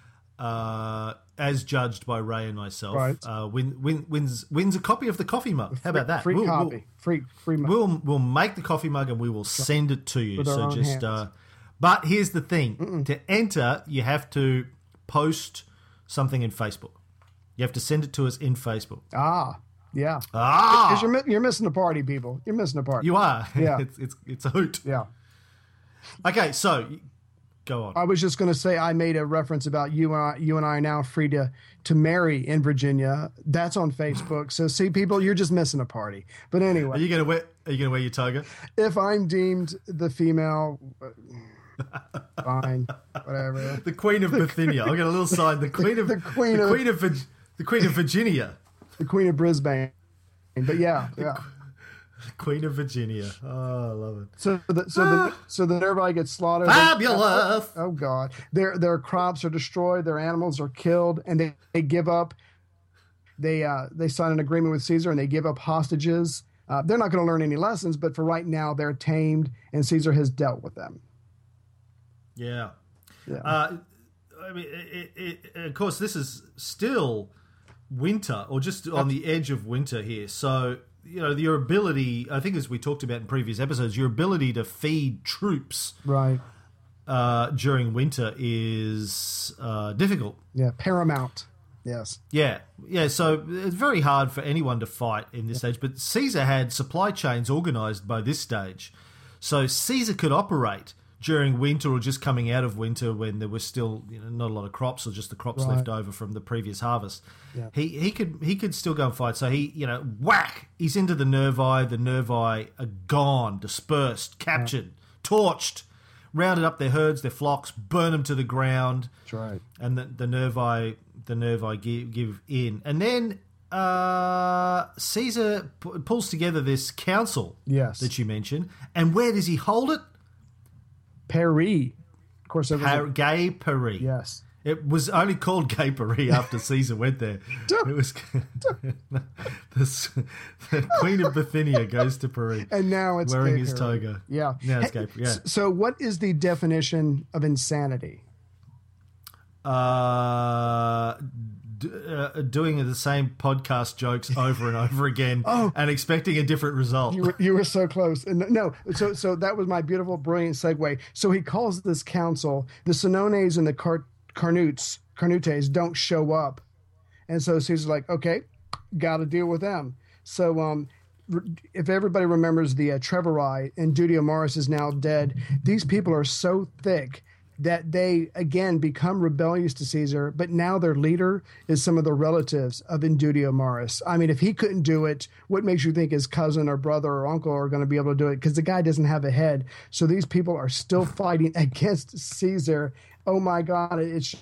uh, as judged by Ray and myself, Right. uh, win, win, wins wins a copy of the coffee mug. How about that? Free We'll- copy. we'll- free free mug. We'll we'll make the coffee mug and we will send it to you. With our So own just hands. uh, but here's the thing: to enter, you have to post something in Facebook. You have to send it to us in Facebook. ah, yeah. Ah, Because you're mi- you're missing a party, people. You're missing a party. you are. Yeah. it's it's it's a hoot. yeah. Okay, so go on. I was just going to say I made a reference about you and I, you and I are now free to to marry in Virginia. That's on Facebook. So see, people, you're just missing a party. But Are anyway, you gonna wear? Are you gonna wear your toga? if I'm deemed the female, uh, fine, whatever. The Queen of Bithynia. I'll get a little sign. The Queen of The Queen the of- Queen of Vir- the Queen of Virginia. The Queen of Brisbane. But yeah, yeah. Queen of Virginia. Oh, I love it. So the so the so the Nervi get slaughtered. Fabulous. Oh God, their their crops are destroyed, their animals are killed, and they, they give up. They uh, they sign an agreement with Caesar, and they give up hostages. Uh, they're not going to learn any lessons, but for right now, they're tamed, and Caesar has dealt with them. Yeah. Yeah. Uh, I mean, it, it, it, of course, this is still winter, or just on the edge of winter here. So, you know, your ability, I think, as we talked about in previous episodes, your ability to feed troops Right. uh, during winter is uh, difficult. Yeah. Paramount. Yes. Yeah, yeah. So it's very hard for anyone to fight in this stage. But Caesar had supply chains organised by this stage, so Caesar could operate during winter or just coming out of winter when there was still, you know, not a lot of crops or just the crops Right. left over from the previous harvest. Yeah. He he could he could still go and fight. So he, you know, whack. He's into the Nervi. The Nervi are gone, dispersed, captured, torched, rounded up their herds, their flocks, burn them to the ground. That's right. And the, the Nervi, the Nervi give, give in, and then uh, Caesar p- pulls together this council Yes. that you mentioned. And where does he hold it? Paris. Of course, it was Par- a- Gay Paris. yes. It was only called Gay Paris after Caesar went there. It was the, the Queen of Bithynia goes to Paris, and now it's wearing Gay his Paris. toga. Yeah, now it's Hey, Gay Paris. Yeah. So, what is the definition of insanity? Uh, d- uh, doing the same podcast jokes over and over again, Oh. and expecting a different result. You were, you were so close. And no, so so that was my beautiful, brilliant segue. So he calls this council, the Senones and the Car- Carnutes, Carnutes don't show up. And so Caesar's like, okay, got to deal with them. So um, if everybody remembers the uh, Trevorii and Dudiomarus is now dead, these people are so thick that they, again, become rebellious to Caesar, but now their leader is some of the relatives of Indudiomarus. I mean, if he couldn't do it, what makes you think his cousin or brother or uncle are going to be able to do it? Because the guy doesn't have a head. So these people are still fighting against Caesar. Oh, my God, it's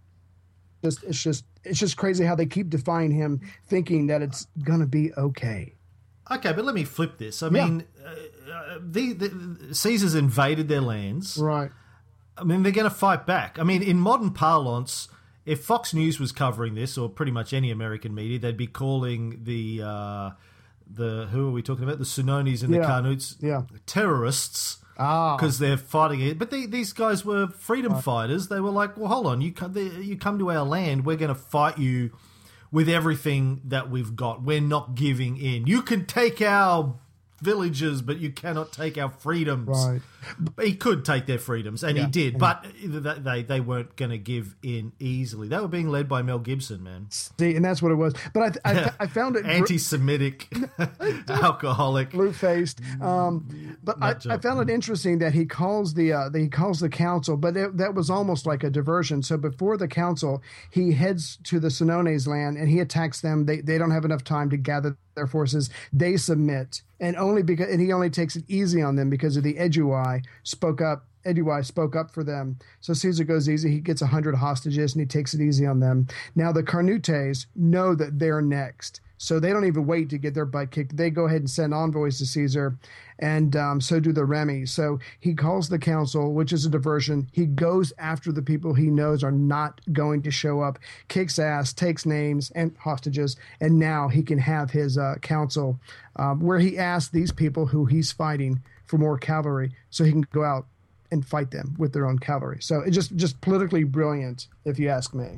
just, it's just, it's just crazy how they keep defying him, thinking that it's going to be okay. Okay, but let me flip this. I Yeah. mean, uh, the, the Caesar's invaded their lands. Right. I mean, they're going to fight back. I mean, in modern parlance, if Fox News was covering this, or pretty much any American media, they'd be calling the uh, the who are we talking about? The Senones and the Yeah. Carnutes Yeah. terrorists Ah. because they're fighting it. But they, these guys were freedom fighters. They were like, well, hold on, you come, they, you come to our land, we're going to fight you with everything that we've got. We're not giving in. You can take our villages, but you cannot take our freedoms. Right. He could take their freedoms, and Yeah. he did, but they they weren't going to give in easily. They were being led by Mel Gibson, man. See, and that's what it was. But I, I, I found it gr- Anti-Semitic, alcoholic. blue-faced. Um, but I, Nut job. I found it interesting that he calls the uh, that he calls the council, but it, that was almost like a diversion. So before the council, he heads to the Senones land and he attacks them. They they don't have enough time to gather their forces. They submit, and only because and he only takes it easy on them because of the Edui spoke up. Edui spoke up for them. So Caesar goes easy. He gets one hundred hostages and he takes it easy on them. Now the Carnutes know that they're next. So they don't even wait to get their butt kicked. They go ahead and send envoys to Caesar, and um, so do the Remi. So he calls the council, which is a diversion. He goes after the people he knows are not going to show up, kicks ass, takes names and hostages, and now he can have his uh, council um, where he asks these people who he's fighting for more cavalry so he can go out and fight them with their own cavalry. So it's just, just politically brilliant, if you ask me.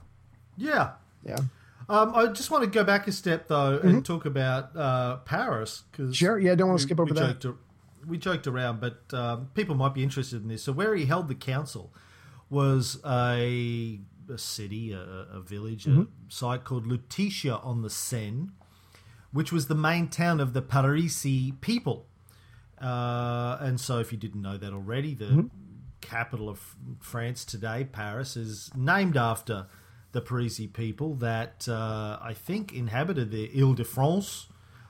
Yeah. Yeah. Um, I just want to go back a step, though, and talk about uh, Paris. Cause Sure, yeah, don't want to we- skip over we that. Joked, we joked around, but um, people might be interested in this. So where he held the council was a, a city, a, a village, Mm-hmm. a site called Lutetia on the Seine, which was the main town of the Parisi people. Uh, and so if you didn't know that already, the Mm-hmm. capital of France today, Paris, is named after the Parisi people that uh, I think inhabited the Ile-de-France,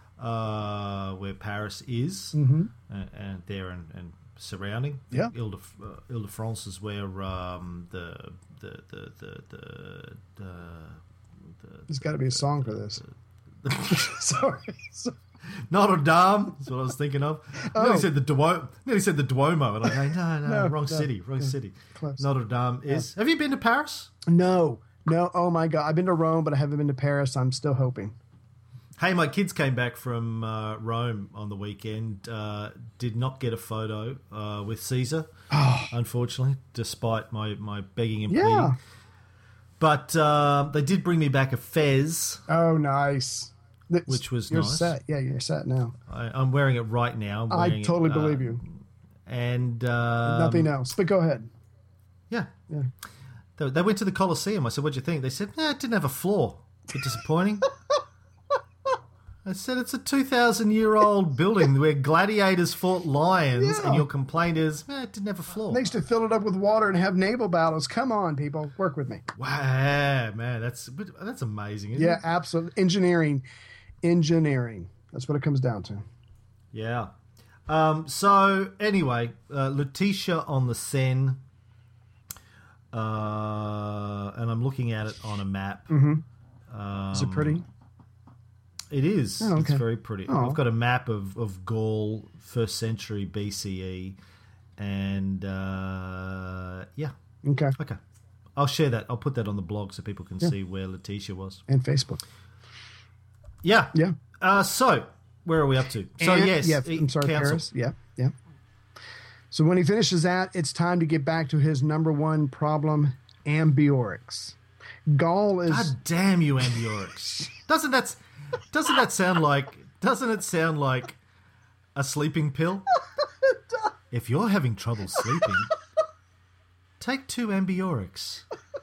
uh, where Paris is, Mm-hmm. uh, and there and, and surrounding. Yeah. Ile de, uh, Ile-de-France is where um, the, the, the, the, the, the, the There's got to be a song for this. Sorry. Sorry. Notre Dame. That's what I was thinking of. Oh. Nearly said the Duomo. Nearly said the Duomo, and I go, no, no, No, wrong no, city, wrong yeah, city. close. Notre Dame is. Have you been to Paris? No, no. Oh my God. I've been to Rome, but I haven't been to Paris. I'm still hoping. Hey, my kids came back from uh, Rome on the weekend. Uh, did not get a photo uh, with Caesar, unfortunately, despite my, my begging and Yeah. pleading. But uh, they did bring me back a fez. Oh, nice. That's- Which was you're nice. set. Yeah, you're set now. I, I'm wearing it right now. I'm I wearing totally it, uh, believe you. And um, Nothing else. But go ahead. Yeah. Yeah. They, they went to the Colosseum. I said, what'd you think? They said, nah, it didn't have a floor. A bit disappointing. I said, it's a two thousand year old building where gladiators fought lions, Yeah. and your complaint is, eh, it didn't have a floor. Next to fill it up with water and have naval battles. Come on, people. Work with me. Wow, man, that's that's amazing, isn't Yeah, it? absolutely. Engineering. Engineering. That's what it comes down to. Yeah. Um, so, anyway, uh, Lutetia on the Seine, uh, and I'm looking at it on a map. Mm-hmm. Um, Is it pretty? It is. Oh, It's okay. very pretty. Oh. I've got a map of, of Gaul, first century B C E, and uh, yeah, Okay. okay. I'll share that. I'll put that on the blog so people can Yeah. see where Letitia was. And Facebook. Yeah. Yeah. Uh, so, where are we up to? So, And- yes. Yeah, he- I'm sorry, counsel. Paris. Yeah, yeah. So when he finishes that, it's time to get back to his number one problem, Ambiorix. Gall is... God damn you, Ambiorix. doesn't that doesn't that sound like doesn't it sound like a sleeping pill? If you're having trouble sleeping, take two Ambiorix.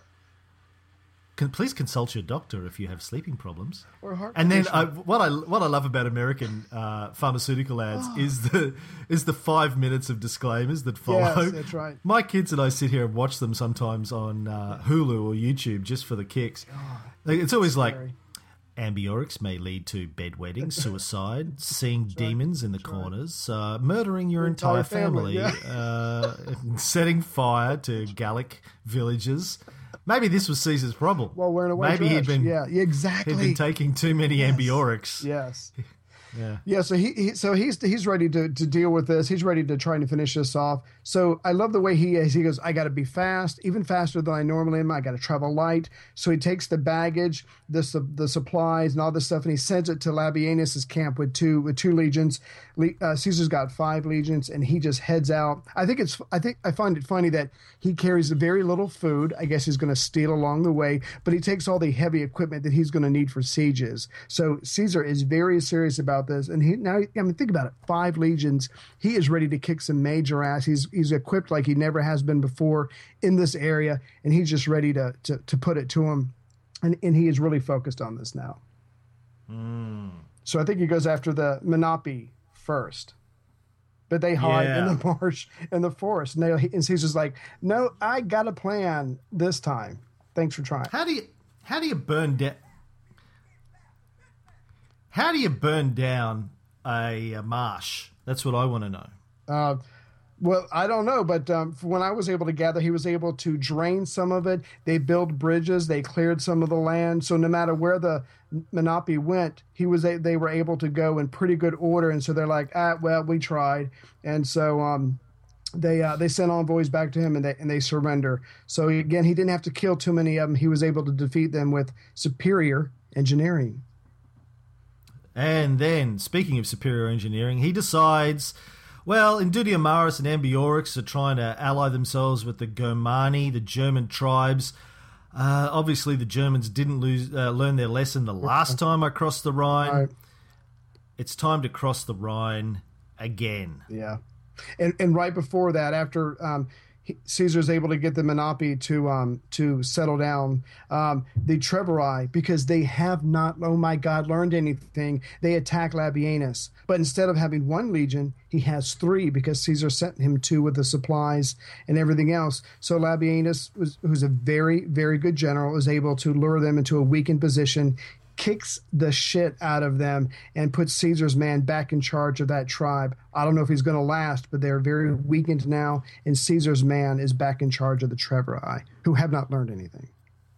Can, please consult your doctor if you have sleeping problems. Or heart and then I, condition. what I what I love about American uh, pharmaceutical ads is the is the five minutes of disclaimers that follow. Yes, that's right. My kids and I sit here and watch them sometimes on uh, Hulu or YouTube just for the kicks. Like, it's always like, Scary. Ambiorix may lead to bedwetting, suicide, seeing demons in the corners, uh, murdering your entire, entire family, family, uh, setting fire to Gallic villages. Maybe this was Caesar's problem. Well, wearing a white Maybe he'd trash. been Yeah, yeah, exactly. he'd been taking too many Ambiorix. Yes. Yeah. Yeah, so he, he so he's he's ready to, to deal with this. He's ready to try to finish this off. So I love the way he is. He goes, I got to be fast, even faster than I normally am. I got to travel light. So he takes the baggage, the su- the supplies, and all this stuff, and he sends it to Labienus's camp with two with two legions. Le- uh, Caesar's got five legions, and he just heads out. I think it's I think I find it funny that he carries very little food. I guess he's going to steal along the way, but he takes all the heavy equipment that he's going to need for sieges. So Caesar is very serious about this, and he now I mean think about it, five legions. He is ready to kick some major ass. He's he's equipped like he never has been before in this area, and he's just ready to to, to put it to him, and and he is really focused on this now. Mm. So I think he goes after the Menopi first, but they hide in Yeah. the marsh in the forest, and, they, and Caesar's like, "No, I got a plan this time. Thanks for trying." How do you how do you burn down how do you burn down a, a marsh? That's what I want to know. Uh, well, I don't know, but um, when I was able to gather, he was able to drain some of it. They built bridges. They cleared some of the land. So no matter where the Menopi went, he was a, they were able to go in pretty good order. And so they're like, ah, well, we tried. And so um, they uh, they sent envoys back to him, and they and they surrender. So again, he didn't have to kill too many of them. He was able to defeat them with superior engineering. And then, speaking of superior engineering, he decides, well, Indudiamaris and Ambiorix are trying to ally themselves with the Germani, the German tribes. Uh, obviously, the Germans didn't lose, uh, learn their lesson the last time I crossed the Rhine. Right. It's time to cross the Rhine again. Yeah, and and right before that, after um, he, Caesar's able to get the Menopi to um, to settle down, um, the Treveri, because they have not, oh my God, learned anything. They attack Labienus, but instead of having one legion, he has three because Caesar sent him two with the supplies and everything else. So Labienus, was, who's a very very good general, was able to lure them into a weakened position, kicks the shit out of them, and puts Caesar's man back in charge of that tribe. I don't know if he's going to last, but they're very weakened now, and Caesar's man is back in charge of the Treveri, who have not learned anything.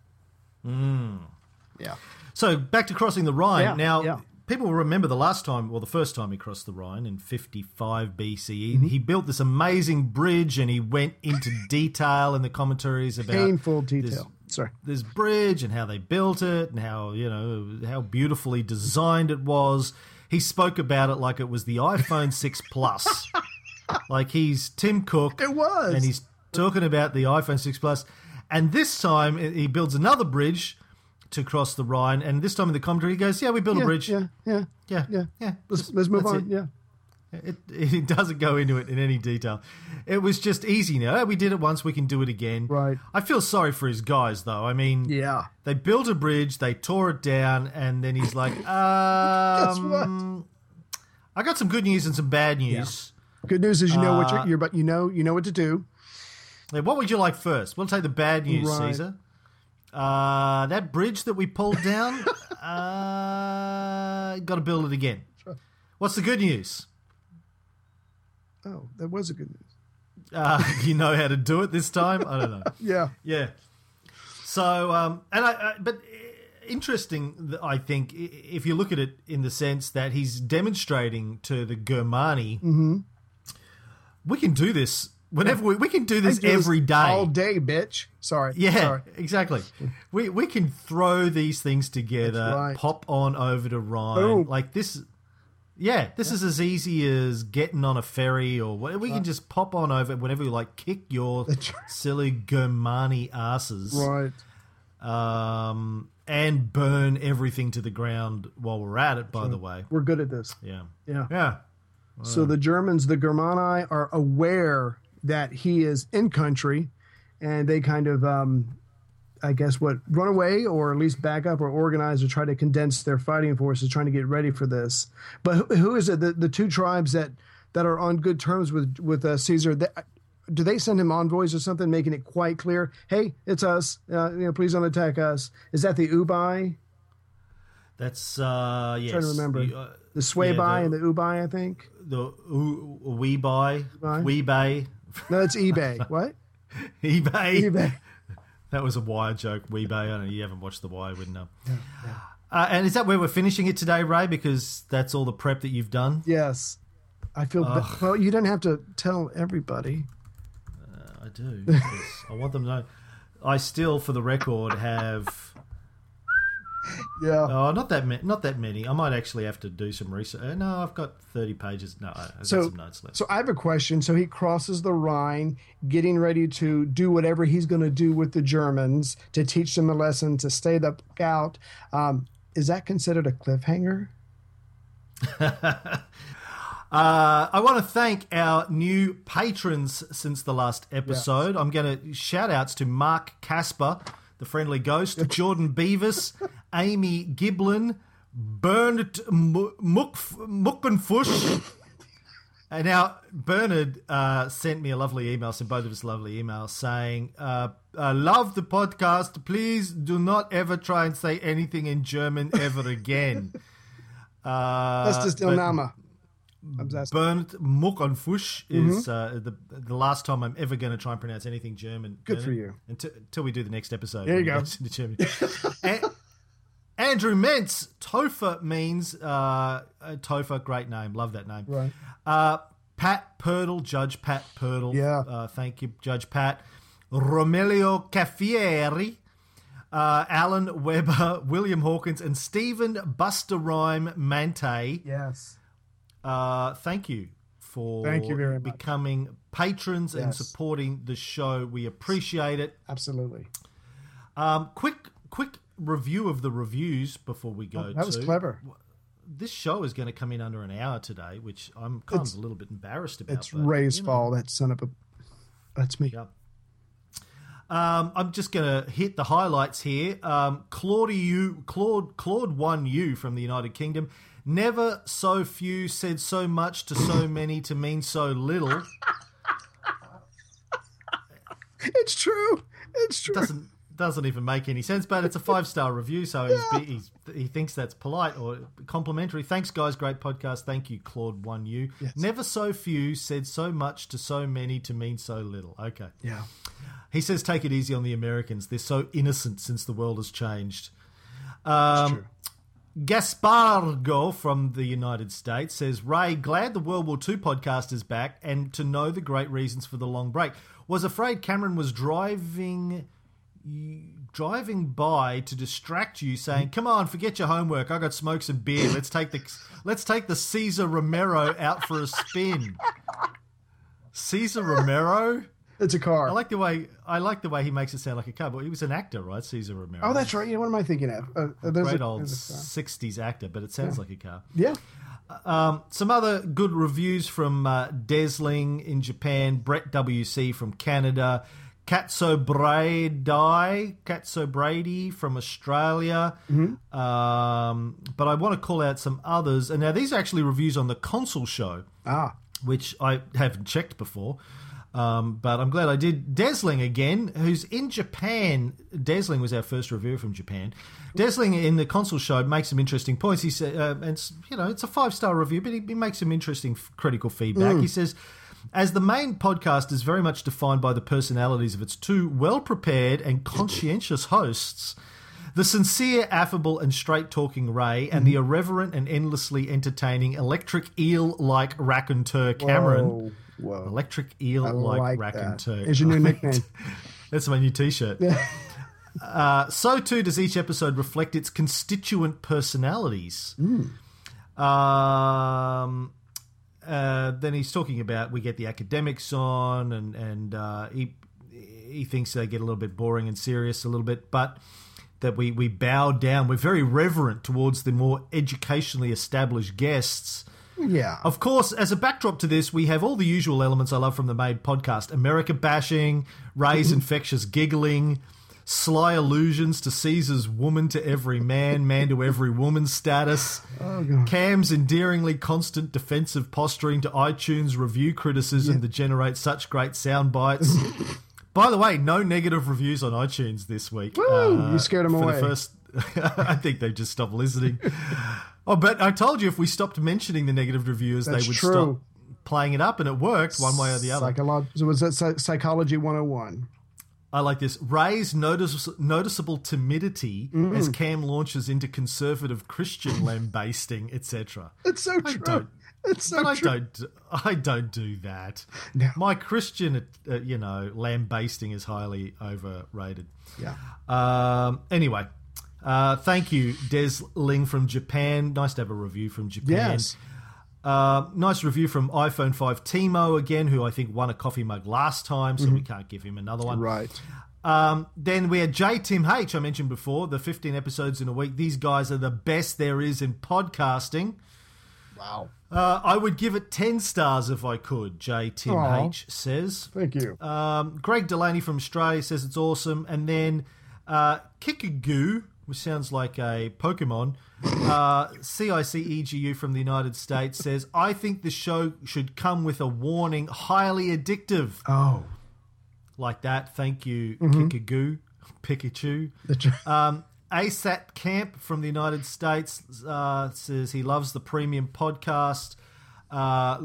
Mm. Yeah. So, back to crossing the Rhine. Yeah, now, yeah. people will remember the last time, well, the first time he crossed the Rhine in fifty-five B C E. Mm-hmm. He built this amazing bridge, and he went into detail in the commentaries about Painful this- detail. Sorry. this bridge and how they built it and how, you know, how beautifully designed it was. He spoke about it like it was the iPhone six Plus. Like he's Tim Cook. It was. And he's talking about the iPhone six Plus. And this time he builds another bridge to cross the Rhine. And this time in the commentary he goes, yeah, we built yeah, a bridge. Yeah, yeah. Yeah, Yeah. yeah. Let's, let's move That's on. it. Yeah. It, it doesn't go into it in any detail. It was just easy now. We did it once, we can do it again. Right. I feel sorry for his guys, though. I mean, Yeah. they built a bridge, they tore it down, and then he's like, um, I got some good news and some bad news. Good news is you know what Uh, you're, you're but you know you know what to do. Yeah, what would you like first? We'll take the bad news, Right. Caesar. Uh, that bridge that we pulled down, uh, got to build it again. What's the good news? Oh, that was a good news. Uh, you know how to do it this time? I don't know. Yeah. Yeah. So, um, and I, I but interesting, th- I think, i- if you look at it in the sense that he's demonstrating to the Germani, Mm-hmm. we can do this Whenever we, we can do I this do every day. all day, bitch. Sorry. Yeah, Sorry. exactly. We we can throw these things together, That's right. pop on over to Ryan. Boom. Like this, yeah, this is as easy as getting on a ferry or what. We can just pop on over whenever you like, kick your That's right. silly Germani asses. Right. Um, and burn everything to the ground while we're at it, by the way. We're good at this. Yeah. Yeah. Yeah. So the Germans, the Germani, are aware that he is in country, and they kind of, um, I guess, what run away or at least back up or organize or try to condense their fighting forces, trying to get ready for this. But who, who is it? The, the two tribes that, that are on good terms with with uh, Caesar. That, do they send him envoys or something, making it quite clear? Hey, it's us. Uh, you know, please don't attack us. Is that the Ubai? That's uh, yes. trying to remember. You, uh, The Swaybai yeah, the- and the Ubai, I think. the U- Weebay, Buy? Weebay, No, it's eBay. What? eBay. eBay. That was a Wire joke, Weebay. I don't know, you haven't watched The Wire, wouldn't know. Uh, and is that where we're finishing it today, Ray? Because that's all the prep that you've done? Yes. I feel ba- well. You don't have to tell everybody. Uh, I do. because I want them to know. I still, for the record, have... Yeah. Oh, not that many. Not that many. I might actually have to do some research. Uh, No, I've got thirty pages. No, I've got So, some notes left. so I have a question. So he crosses the Rhine, getting ready to do whatever he's going to do with the Germans to teach them a lesson, to stay the fuck out. Um, is that considered a cliffhanger? Uh, I want to thank our new patrons since the last episode. I'm going to shout outs to Mark Casper, the Friendly Ghost, Jordan Beavis, Amy Giblin, Bernard Mukbenfush. And now Bernard uh, sent me a lovely email, sent both of us lovely emails saying, uh, I love the podcast. Please do not ever try and say anything in German ever again. Uh, That's just but- Ilnama. I'm just asking. Bernd Muckenfusch is uh, the the last time I'm ever going to try and pronounce anything German. Good Bernard, for you. Until, until we do the next episode. There you when go. he goes into Germany. A- Andrew Mentz, Topher means uh, uh, Topher, great name, love that name. Right. Uh, Pat Purdle, Judge Pat Purdle. Yeah. Uh, thank you, Judge Pat. Romelio Caffieri. Uh, Alan Weber, William Hawkins, and Stephen Buster Rhyme Mante. Yes. Uh, thank you for Thank you very much. becoming patrons and Yes. supporting the show. We appreciate it. Absolutely. Um, quick, quick review of the reviews before we go. Oh, that was to- clever. This show is going to come in under an hour today, which I'm kind It's- of a little bit embarrassed about. It's but, Ray's you know, fault. That son of a. That's me. yeah. Um, I'm just going to hit the highlights here. Um, Claude, U, Claude, Claude one U from the United Kingdom. Never so few said so much to so many to mean so little. It's true. It's true. Doesn't doesn't even make any sense, but it's a five star review, so he's, he's, he thinks that's polite or complimentary. Thanks, guys. Great podcast. Thank you, Claude one U. Yes. Never so few said so much to so many to mean so little. Okay. Yeah. He says, take it easy on the Americans. They're so innocent since the world has changed. Um, true. Gaspargo from the United States says, Ray, glad the World War Two podcast is back and to know the great reasons for the long break. Was afraid Cameron was driving driving by to distract you, saying, come on, forget your homework. I got smokes and beer. Let's take the let's take the Cesar Romero out for a spin. Cesar Romero? It's a car. I like the way I like the way he makes it sound like a car. But he was an actor, right? Cesar Romero. Oh, that's right. Yeah, what am I thinking of? Uh, uh, there's Great a- old there's a car. sixties actor, but it sounds like a car. Yeah. Um, some other good reviews from uh, Desling in Japan, Brett W C from Canada, Katso Brady, Katso Brady from Australia. Mm-hmm. Um, but I want to call out some others. And now these are actually reviews on the console show, Ah. which I haven't checked before. Um, but I'm glad I did. Desling again, who's in Japan. Desling was our first reviewer from Japan. Desling in the console show makes some interesting points. He said, uh, and it's, you know, it's a five star review, but he, he makes some interesting f- critical feedback. Mm. He says, as the main podcast is very much defined by the personalities of its two well prepared and conscientious hosts, The sincere, affable, and straight-talking Ray and the irreverent and endlessly entertaining electric eel-like raconteur Cameron. Whoa. Whoa. Electric eel-like like raconteur. that. Is your new nickname. That's my new T-shirt. uh, so too does each episode reflect its constituent personalities. Mm. Um, uh, then he's talking about we get the academics on, and and uh, he he thinks they get a little bit boring and serious a little bit, but that we we bow down. We're very reverent towards the more educationally established guests. Yeah. Of course, as a backdrop to this, we have all the usual elements I love from the Made podcast. America bashing, Ray's infectious giggling, sly allusions to Caesar's woman to every man, man to every woman status, Oh, God. Cam's endearingly constant defensive posturing to iTunes review criticism Yeah. that generates such great sound bites. By the way, no negative reviews on iTunes this week. Woo! You scared 'em for away. The first, I think they just stopped listening. Oh, but I told you if we stopped mentioning the negative reviews, That's they would true. stop playing it up, and it worked one way or the other. Psycholo- so was that Psy- Psychology one oh one? I like this. Ray's notice- noticeable timidity Mm. as Cam launches into conservative Christian lambasting, et cetera. It's so I true. don't- It's so But I true. don't. I don't do that. No. My Christian, uh, you know, lambasting is highly overrated. Yeah. Um, anyway, uh, thank you, Des Ling from Japan. Nice to have a review from Japan. Yes. Uh, nice review from iPhone five Timo again, who I think won a coffee mug last time, so we can't give him another one. Right. Um, then we had J. Tim H. I mentioned before, the fifteen episodes in a week. These guys are the best there is in podcasting. Wow. Uh, I would give it ten stars if I could, J. Tim Aw. H. says. Thank you. Um, Greg Delaney from Australia says it's awesome. And then uh, Kikagoo, which sounds like a Pokemon, uh, C I C E G U from the United States says, I think the show should come with a warning, highly addictive. Oh. Like that. Thank you, Mm-hmm. Kikagoo, Pikachu. That's right. Um, ASAP Camp from the United States uh, says he loves the premium podcast. Uh,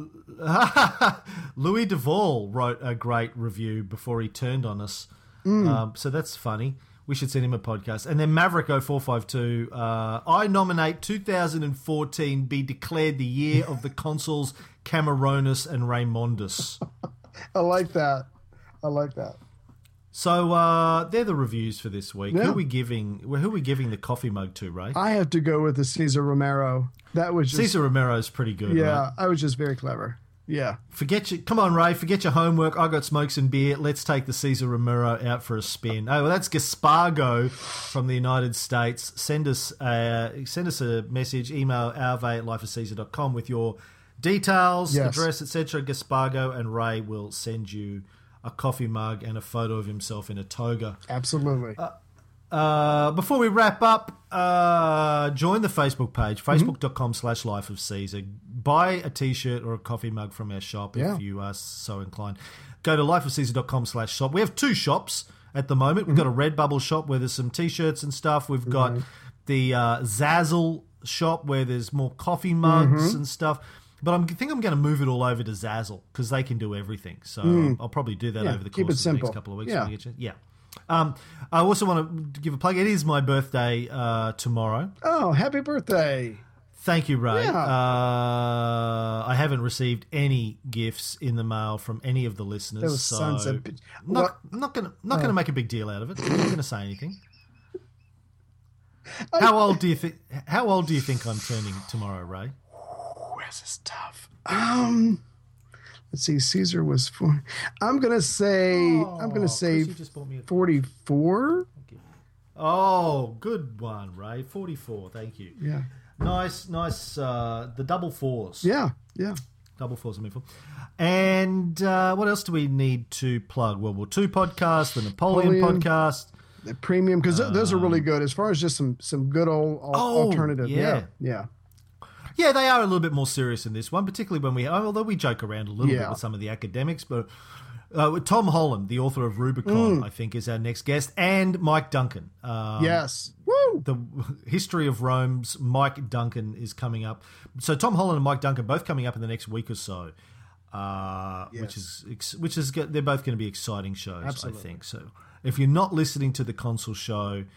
Louis Duvall wrote a great review before he turned on us. Um, so that's funny. We should send him a podcast. And then Maverick oh four five two, uh, I nominate two thousand fourteen be declared the year of the consuls Cameronus and Raymondus. I like that. I like that. So uh, they're the reviews for this week. Yeah. Who are we giving? Who are we giving the coffee mug to, Ray? I have to go with the Cesar Romero. That was just, Cesar Romero's pretty good. yeah, Right? I was just very clever. Yeah. Forget your, come on, Ray. Forget your homework. I got smokes and beer. Let's take the Cesar Romero out for a spin. Oh, well, that's Gaspargo from the United States. Send us uh, send us a message. Email alve at life of caesar dot com with your details, Yes. address, et cetera. Gaspargo and Ray will send you a coffee mug and a photo of himself in a toga. Absolutely. Uh, before we wrap up, uh, join the Facebook page, facebook.com slash life of Caesar. Buy a t-shirt or a coffee mug from our shop Yeah. if you are so inclined. Go to lifeofcaesar.com slash shop. We have two shops at the moment. We've got a Redbubble shop where there's some t-shirts and stuff. We've got the uh, Zazzle shop where there's more coffee mugs and stuff. But I'm, I think I'm going to move it all over to Zazzle because they can do everything. So I'll probably do that Yeah, over the keep course it of the simple. next couple of weeks. Yeah. when we get you- yeah. Um, I also want to give a plug. It is my birthday uh, tomorrow. Oh, happy birthday. Thank you, Ray. Yeah. Uh, I haven't received any gifts in the mail from any of the listeners. Those so sons of bitch- not, Well- I'm not going to not going to make a big deal out of it. I'm not going to say anything. How old do you think? How old do you think I'm turning tomorrow, Ray? Oh, this is tough. Um, let's see. Caesar was four. I'm gonna say. I'm gonna say Chris, you just bought me a- forty-four. Oh, good one, Ray. forty-four. Thank you. Yeah. Nice, nice. Uh, the double fours. Yeah. Yeah. Double fours I'm in for. And uh, what else do we need to plug? World War Two podcast, the Napoleon, Napoleon. podcast. The premium, because those are really good as far as just some some good old al- Oh, alternative. yeah. Yeah. Yeah, they are a little bit more serious in this one, particularly when we, although we joke around a little bit Yeah. with some of the academics, but uh, with Tom Holland, the author of Rubicon, Mm. I think, is our next guest, and Mike Duncan. Um, Yes. Woo. The History of Rome's Mike Duncan is coming up. So Tom Holland and Mike Duncan both coming up in the next week or so, uh, which is ex- which is go- they're both going to be exciting shows, Absolutely. I think. So if you're not listening to the Consul show,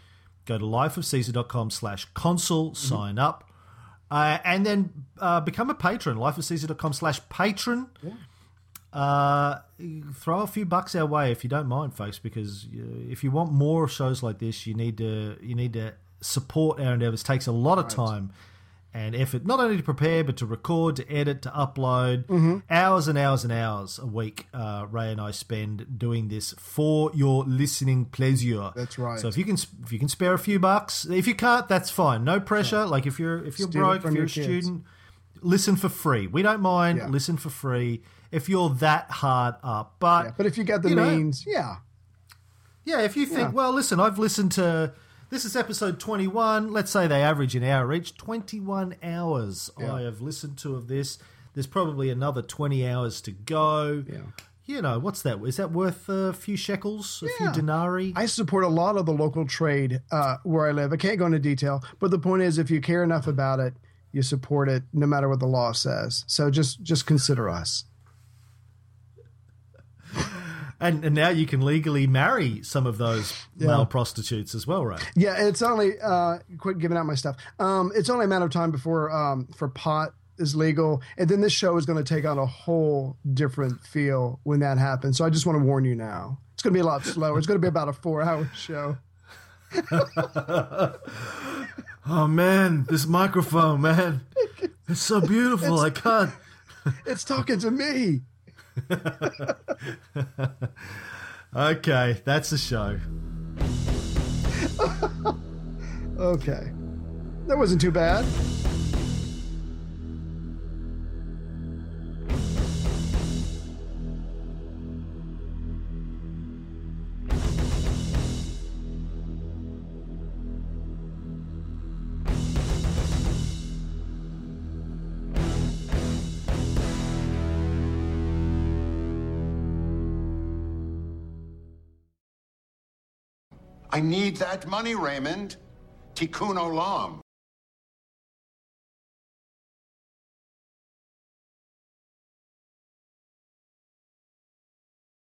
go to lifeofcaesar.com slash console, sign up, uh, and then uh, become a patron, lifeofcaesar.com slash patron. Yeah. Uh, throw a few bucks our way if you don't mind, folks, because uh, if you want more shows like this, you need to you need to support our endeavors. It takes a lot of Right. time and effort, not only to prepare, but to record, to edit, to upload. Mm-hmm. Hours and hours and hours a week, uh, Ray and I spend doing this for your listening pleasure. That's right. So if you can, if you can spare a few bucks, if you can't, that's fine. No pressure. Right. Like if you're if you're Steal it broke, if from you're your a kids. student, listen for free. We don't mind. Yeah. Listen for free if you're that hard up. But Yeah, but if you got the you know, means, yeah. yeah, if you think, Yeah. well, listen, I've listened to, this is episode twenty-one. Let's say they average an hour each. twenty-one hours Yeah. I have listened to of this. There's probably another twenty hours to go. Yeah. You know, what's that? Is that worth a few shekels, a few Yeah. denarii? I support a lot of the local trade uh, where I live. I can't go into detail, but the point is, if you care enough about it, you support it no matter what the law says. So just just consider us. And, and now you can legally marry some of those Yeah. male prostitutes as well, right? Yeah, it's only uh, quit giving out my stuff. Um, it's only a matter of time before um, for pot is legal, and then this show is going to take on a whole different feel when that happens. So I just want to warn you now. It's going to be a lot slower. It's going to be about a four-hour show. Oh, man, this microphone, man. It's so beautiful. I can't. It's talking to me. Okay, that's the show. Okay, that wasn't too bad. I need that money, Raymond. Tikkun olam.